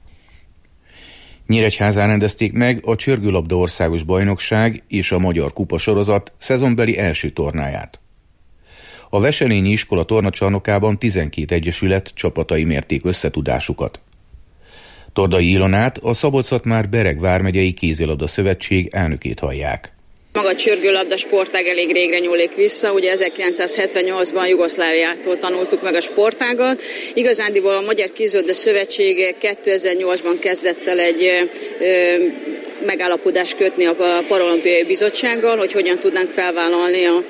Nyíregyházán rendezték meg a Csörgőlabda Országos Bajnokság és a Magyar Kupa sorozat szezonbeli első tornáját. A Veselényi Iskola tornacsarnokában tizenkét egyesület csapatai mérték összetudásukat. Tordai Ilonát, a Szabolcs-Szatmár-Bereg vármegyei kézilabda szövetség elnökét hallják. Maga a csörgőlabda sportág elég régre nyúlik vissza, ugye ezerkilencszázhetvennyolcban Jugoszláviától tanultuk meg a sportágat. Igazándiból a Magyar Kézilabda Szövetség kétezer-nyolcban kezdett el egy ö, megállapodást kötni a Paralimpiai Bizottsággal, hogy hogyan tudnánk felvállalni a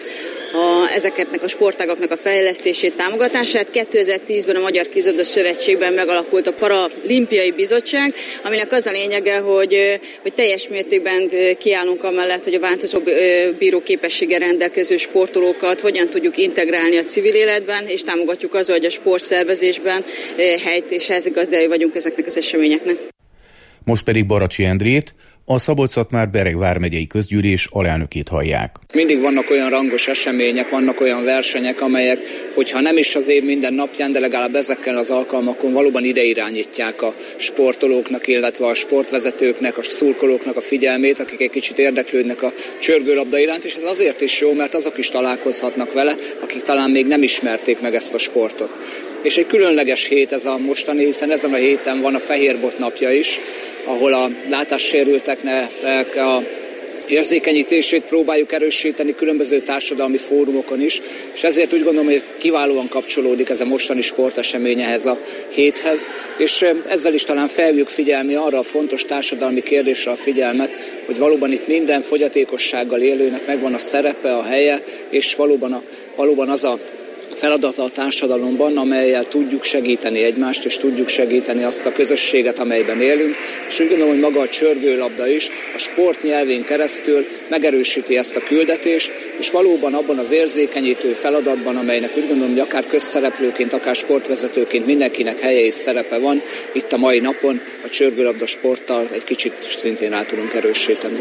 A, ezeknek a sportágaknak a fejlesztését, támogatását. kétezer-tízben a Magyar Kézilabda Szövetségben megalakult a Paralimpiai Bizottság, aminek az a lényege, hogy, hogy teljes mértékben kiállunk amellett, hogy a változó bíró képességgel rendelkező sportolókat hogyan tudjuk integrálni a civil életben, és támogatjuk azzal, hogy a sportszervezésben helyt és házigazdái vagyunk ezeknek az eseményeknek. Most pedig Baracsi Endrét, a Szabolcs-Szatmár-Bereg vármegyei közgyűlés alelnökét hallják. Mindig vannak olyan rangos események, vannak olyan versenyek, amelyek, hogyha nem is az év minden napján, de legalább ezekkel az alkalmakon valóban ide irányítják a sportolóknak, illetve a sportvezetőknek, a szurkolóknak a figyelmét, akik egy kicsit érdeklődnek a csörgőlabda iránt, és ez azért is jó, mert azok is találkozhatnak vele, akik talán még nem ismerték meg ezt a sportot. És egy különleges hét ez a mostani, hiszen ezen a héten van a Fehérbot napja is, ahol a látássérülteknek a érzékenyítését próbáljuk erősíteni különböző társadalmi fórumokon is, és ezért úgy gondolom, hogy kiválóan kapcsolódik ez a mostani sportesemény ehhez a héthez, és ezzel is talán felhívjuk figyelni arra a fontos társadalmi kérdésre a figyelmet, hogy valóban itt minden fogyatékossággal élőnek megvan a szerepe, a helye, és valóban, a, valóban az a feladata a társadalomban, amellyel tudjuk segíteni egymást, és tudjuk segíteni azt a közösséget, amelyben élünk. És úgy gondolom, hogy maga a csörgőlabda is a sport nyelvén keresztül megerősíti ezt a küldetést, és valóban abban az érzékenyítő feladatban, amelynek úgy gondolom, hogy akár közszereplőként, akár sportvezetőként mindenkinek helye és szerepe van, itt a mai napon a csörgőlabda sporttal egy kicsit szintén rá tudunk erősíteni.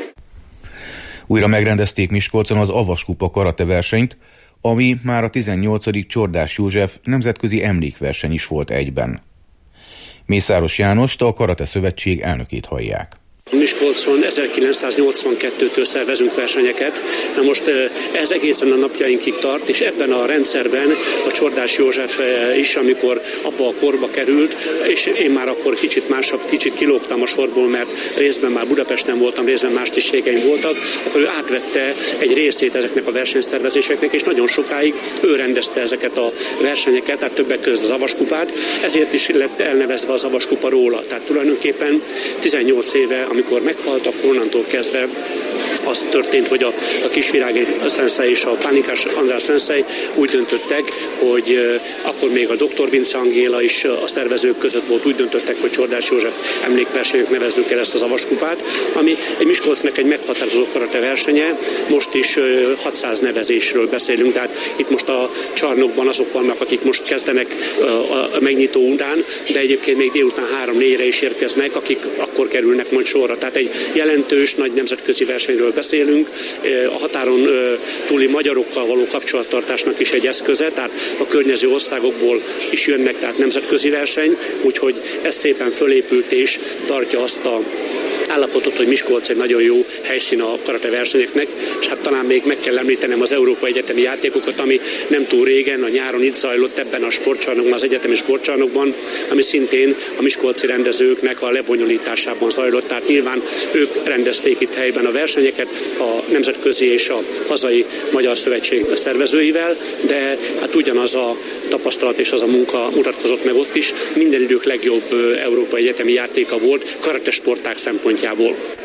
Újra megrendezték Miskolcon az Avas Kupa karate versenyt, ami már a tizennyolcadik Csordás József nemzetközi emlékverseny is volt egyben. Mészáros Jánost, a Karate Szövetség elnökét hallják. Miskolcon ezerkilencszáznyolcvankettőtől szervezünk versenyeket, na most ez egészen a napjainkig tart, és ebben a rendszerben a Csordás József is, amikor abba a korba került, és én már akkor kicsit másabb, kicsit kilógtam a sorból, mert részben már Budapesten voltam, részben más tisztségeim voltak, akkor ő átvette egy részét ezeknek a versenyszervezéseknek, és nagyon sokáig ő rendezte ezeket a versenyeket, tehát többek között az Avas Kupát, ezért is lett elnevezve az Avas Kupa róla. Tehát tulajdonképpen tizennyolc éve, amikor meghalt, akkor onnantól kezdve az történt, hogy a, a Kisvirági szenszei és a Pánikás András szenszei úgy döntöttek, hogy uh, akkor még a doktor Vince Angéla is a szervezők között volt, úgy döntöttek, hogy Csordás József emlékversenynek nevezzük el ezt az Avas Kupát, ami egy Miskolcnak egy meghatározó karate versenye, most is uh, hatszáz nevezésről beszélünk, tehát itt most a csarnokban azok vannak, akik most kezdenek uh, a megnyitó után, de egyébként még délután három-négyre is érkeznek, akik akkor kerülnek majd sorra. Tehát egy jelentős, nagy nemzetközi versenyről beszélünk, a határon túli magyarokkal való kapcsolattartásnak is egy eszköze, tehát a környező országokból is jönnek, tehát nemzetközi verseny, úgyhogy ez szépen fölépült és tartja azt a állapotot, hogy Miskolc egy nagyon jó helyszín a karate versenyeknek, és hát talán még meg kell említenem az Európai Egyetemi Játékokat, ami nem túl régen, a nyáron itt zajlott ebben a sportcsarnokban, az egyetemi sportcsarnokban, ami szintén a miskolci rendezőknek a lebonyolításában zajlott, tehát nyilván ők rendezték itt helyben a versenyeket a nemzetközi és a hazai Magyar Szövetség szervezőivel, de hát ugyanaz a tapasztalat és az a munka mutatkozott meg ott is. Minden idők legjobb Európai Egyetemi Játéka volt karate sportág szempontjából.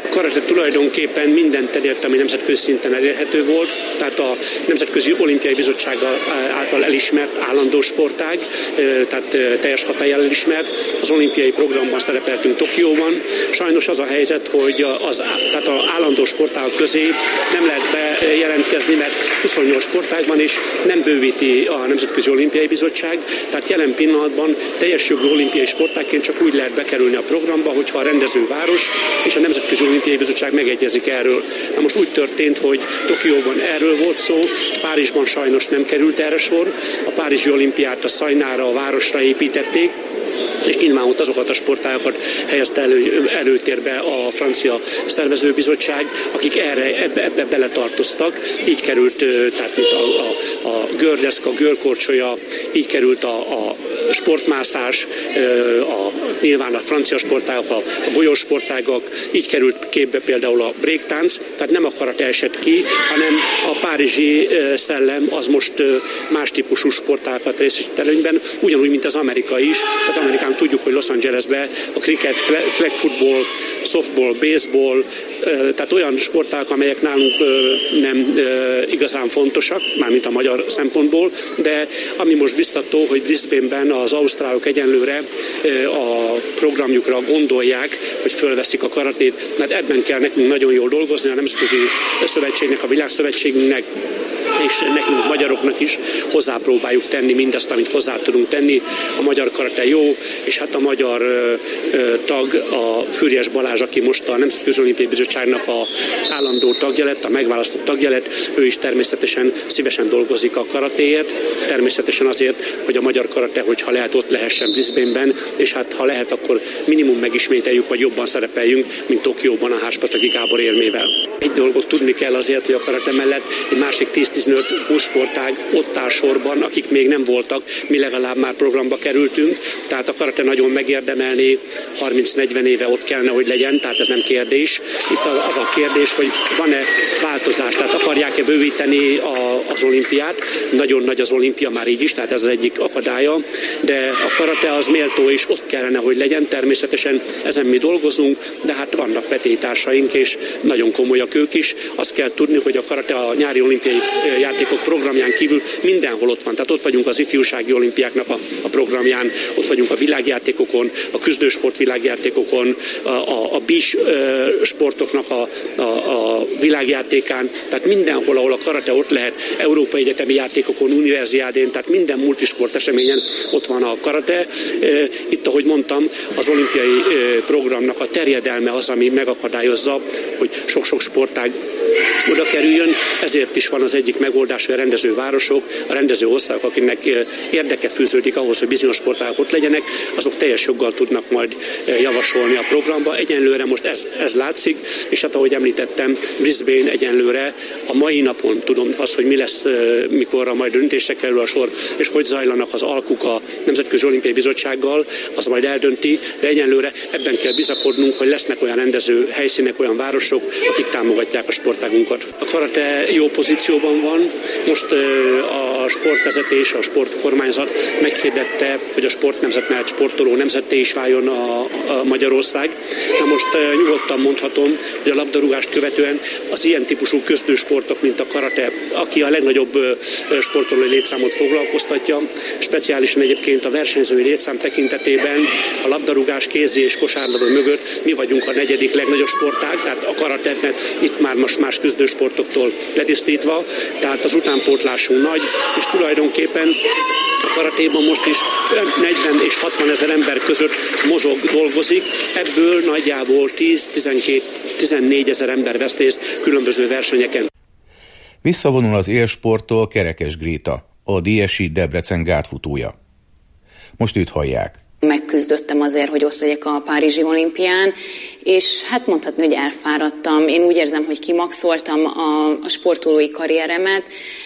A karate tulajdonképpen mindent elért, ami nemzetközi szinten elérhető volt, tehát a Nemzetközi Olimpiai Bizottság által elismert állandó sportág, tehát teljes hatállyal elismert. Az olimpiai programban szerepeltünk Tokióban. Sajnos az a helyzet, hogy az, tehát az állandó sportágok közé nem lehet bejelentkezni, mert huszonnyolc sportág van, és nem bővíti a Nemzetközi Olimpiai Bizottság. Tehát jelen pillanatban teljes jogú olimpiai sportágként csak úgy lehet bekerülni a programba, hogyha a rendező város és a Nemzetközi Olimpiai Bizottság megegyezik erről. Na most úgy történt, hogy Tokióban erről volt szó, Párizsban sajnos nem került erre sor. A Párizsi olimpiát a Szajnára, a városra építették, és Kínmán ott azokat a sportágokat helyezte elő, előtérbe a francia szervezőbizottság, akik erre, ebbe, ebbe beletartoztak. Így került, tehát mint a, a, a gördeszka, a görkorcsolya, így került a, a sportmászás, a, nyilván a francia sportágok, a, a golyósportágok, így került képbe például a breaktánc, tehát nem a karate esett ki, hanem a párizsi szellem az most más típusú sportágokat részesít előnyben, ugyanúgy, mint az amerikai is. Tehát Amerikán tudjuk, hogy Los Angelesben a cricket, flag football, softball, baseball, tehát olyan sportágok, amelyek nálunk nem igazán fontosak, mármint a magyar szempontból, de ami most biztató, hogy Brisbaneben az ausztrálok egyenlőre a programjukra gondolják, hogy fölveszik a karatét, mert ebben kell nekünk nagyon jól dolgozni, a Nemzetközi Szövetségnek, a Világszövetségnek, és nekünk magyaroknak is hozzápróbáljuk tenni mindazt, amit hozzá tudunk tenni. A magyar karate jó, és hát a magyar ö, ö, tag, a Füriyes Balázs, aki most a Nemzetközi Olimpiai Bizottságnak a állandó tagja lett, a megválasztott tagja lett, ő is természetesen szívesen dolgozik a karatéért, természetesen azért, hogy a magyar karate, hogyha lehet, ott lehessen Brisbaneben, és hát ha lehet, akkor minimum megismételjük, vagy jobban szerepeljünk, mint Tokióban a Háspataki Gábor érmével. Egy dolgot tudni kell azért, hogy a karate mellett egy másik tíz-tizenöt-húsz sportág ott áll sorban, akik még nem voltak, mi legalább már programba kerültünk, tehát a karate nagyon megérdemelni, harminc-negyven éve ott kellene, hogy legyen, tehát ez nem kérdés. Itt az a kérdés, hogy van-e változás, tehát akarják-e bővíteni a, az olimpiát. Nagyon nagy az olimpia már így is, tehát ez az egyik akadálya, de a karate az méltó és ott kellene, hogy legyen. Természetesen ezen mi dolgozunk, de hát vannak vetélytársaink, és nagyon komolyak ők is. Azt kell tudni, hogy a karate a nyári olimpiai játékok programján kívül mindenhol ott van. Tehát ott vagyunk az ifjúsági olimpiáknak a, a programján, ott vagyunk a világjátékokon, a küzdősport világjátékokon, a, a, a bis sportoknak a, a, a világjátékán, tehát mindenhol, ahol a karate ott lehet, Európai Egyetemi Játékokon, Universiádén, tehát minden multisport eseményen ott van a karate. Itt, ahogy mondtam, az olimpiai programnak a terjedelme az, ami megakadályozza, hogy sok-sok sportág oda kerüljön, ezért is van az egyik megoldás, hogy a rendező városok, a rendező országok, akinek érdeke fűződik ahhoz, hogy bizonyos sportágok ott legyenek, azok teljes joggal tudnak majd javasolni a programba. Egyenlőre most ez, ez látszik, és hát ahogy említettem, Brisbane egyenlőre a mai napon tudom azt, hogy mi lesz, mikor majd döntésre kerül a sor, és hogy zajlanak az alkuk a Nemzetközi Olimpiai Bizottsággal, az majd eldönti, de egyenlőre ebben kell bizakodnunk, hogy lesznek olyan rendező helyszínek, olyan városok, akik támogatják a sportágunkat. A karate jó pozícióban van, most a sportvezetés, a sportkormányzat meghirdette, hogy a sportnemzet mellett sportoló nemzetté is váljon a, a Magyarország. Na most nyugodtan mondhatom, hogy a labdarúgást követően az ilyen típusú köztősportok, mint a karate, aki a legnagyobb sportolói létszámot foglalkoztatja, speciálisan egyébként a versenyzői létszám tekintetében a labdarúgás, kézi és kosárlabda mögött mi vagyunk a negyedik legnagyobb sportág, tehát a karate, mert itt már most más küzdősportoktól letisztítva, tehát az utánpótlásunk nagy, és tulajdonképpen a karatéban most is negyven és hatvan ezer ember között mozog, dolgozik, ebből nagyjából tíz-tizenkét-tizennégy ezer ember vesz részt különböző versenyeken. Visszavonul az élsporttól Kerekes Gréta, a dé es i Debrecen gátfutója. Most őt hallják. Megküzdöttem azért, hogy ott legyek a Párizsi olimpián, és hát mondhatni, hogy elfáradtam. Én úgy érzem, hogy kimaxoltam a, a sportolói karrieremet.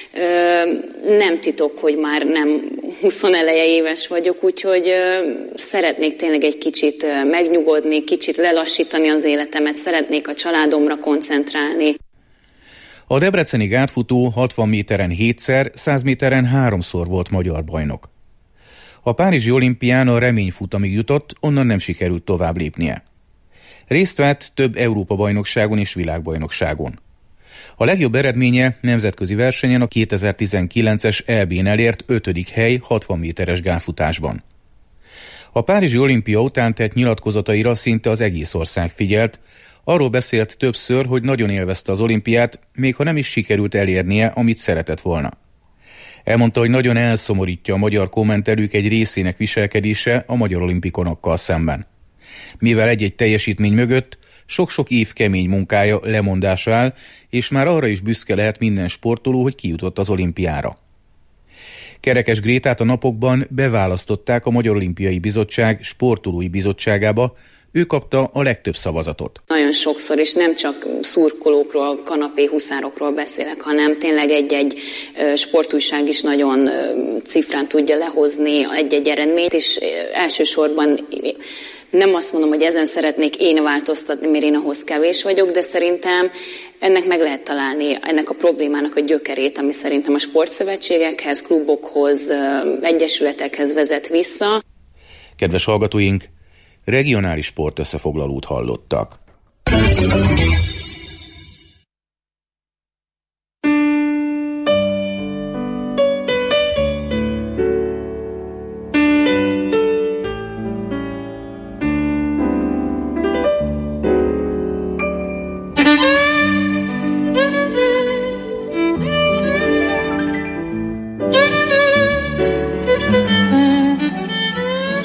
Nem titok, hogy már nem huszoneleje éves vagyok, úgyhogy szeretnék tényleg egy kicsit megnyugodni, kicsit lelassítani az életemet, szeretnék a családomra koncentrálni. A debreceni gátfutó hatvan méteren hétszer, száz méteren háromszor volt magyar bajnok. A párizsi olimpián a reményfutamig jutott, onnan nem sikerült tovább lépnie. Részt vett több Európa-bajnokságon és világbajnokságon. A legjobb eredménye nemzetközi versenyen a kétezer-tizenkilences é bén elért ötödik hely hatvan méteres gázfutásban. A párizsi olimpia után tett nyilatkozataira szinte az egész ország figyelt, arról beszélt többször, hogy nagyon élvezte az olimpiát, még ha nem is sikerült elérnie, amit szeretett volna. Elmondta, hogy nagyon elszomorítja a magyar kommentelők egy részének viselkedése a magyar olimpikonokkal szemben. Mivel egy-egy teljesítmény mögött sok-sok év kemény munkája lemondása áll, és már arra is büszke lehet minden sportoló, hogy kijutott az olimpiára. Kerekes Grétát a napokban beválasztották a Magyar Olimpiai Bizottság sportolói bizottságába, ő kapta a legtöbb szavazatot. Nagyon sokszor, és nem csak szurkolókról, kanapé huszárokról beszélek, hanem tényleg egy-egy sportújság is nagyon cifrán tudja lehozni egy-egy eredményt, és elsősorban nem azt mondom, hogy ezen szeretnék én változtatni, mert én ahhoz kevés vagyok, de szerintem ennek meg lehet találni, ennek a problémának a gyökerét, ami szerintem a sportszövetségekhez, klubokhoz, egyesületekhez vezet vissza. Kedves hallgatóink, regionális sport összefoglalót hallottak.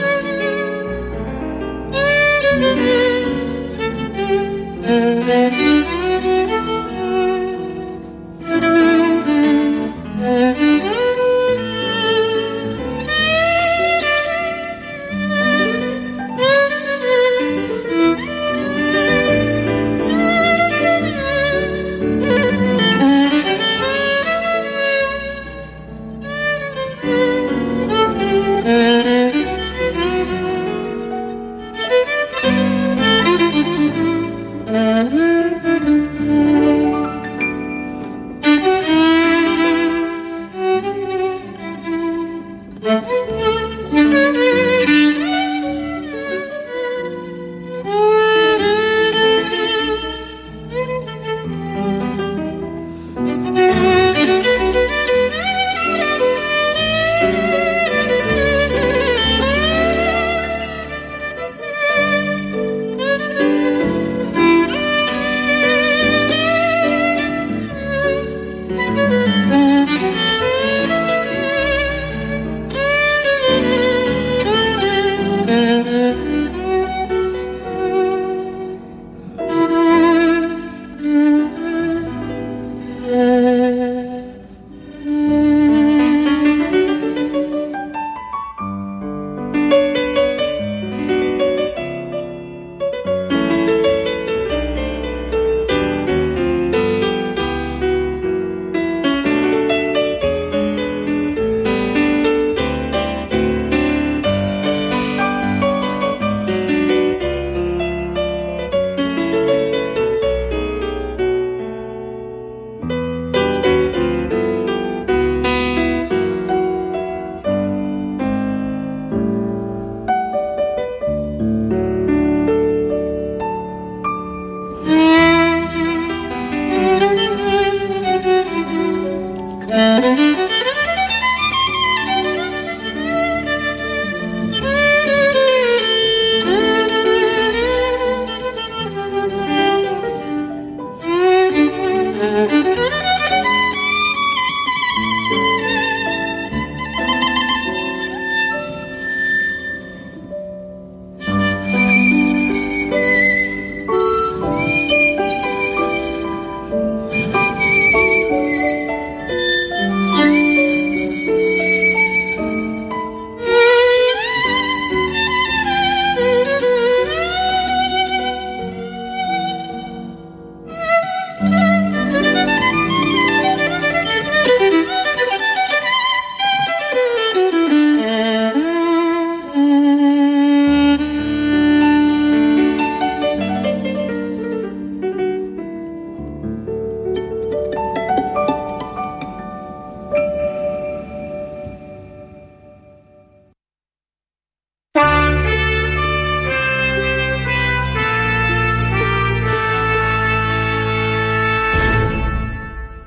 Thank you.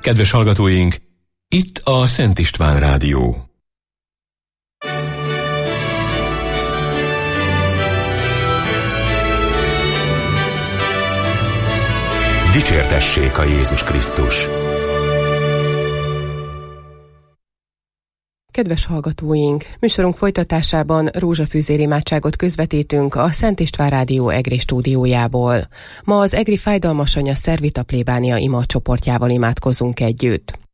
Kedves hallgatóink, itt a Szent István Rádió. Dicsértessék a Jézus Krisztus! Kedves hallgatóink, műsorunk folytatásában rózsafűzér imádságot közvetítünk a Szent István Rádió Egri stúdiójából. Ma az Egri Fájdalmas Anya Szervita plébánia ima csoportjával imádkozunk együtt.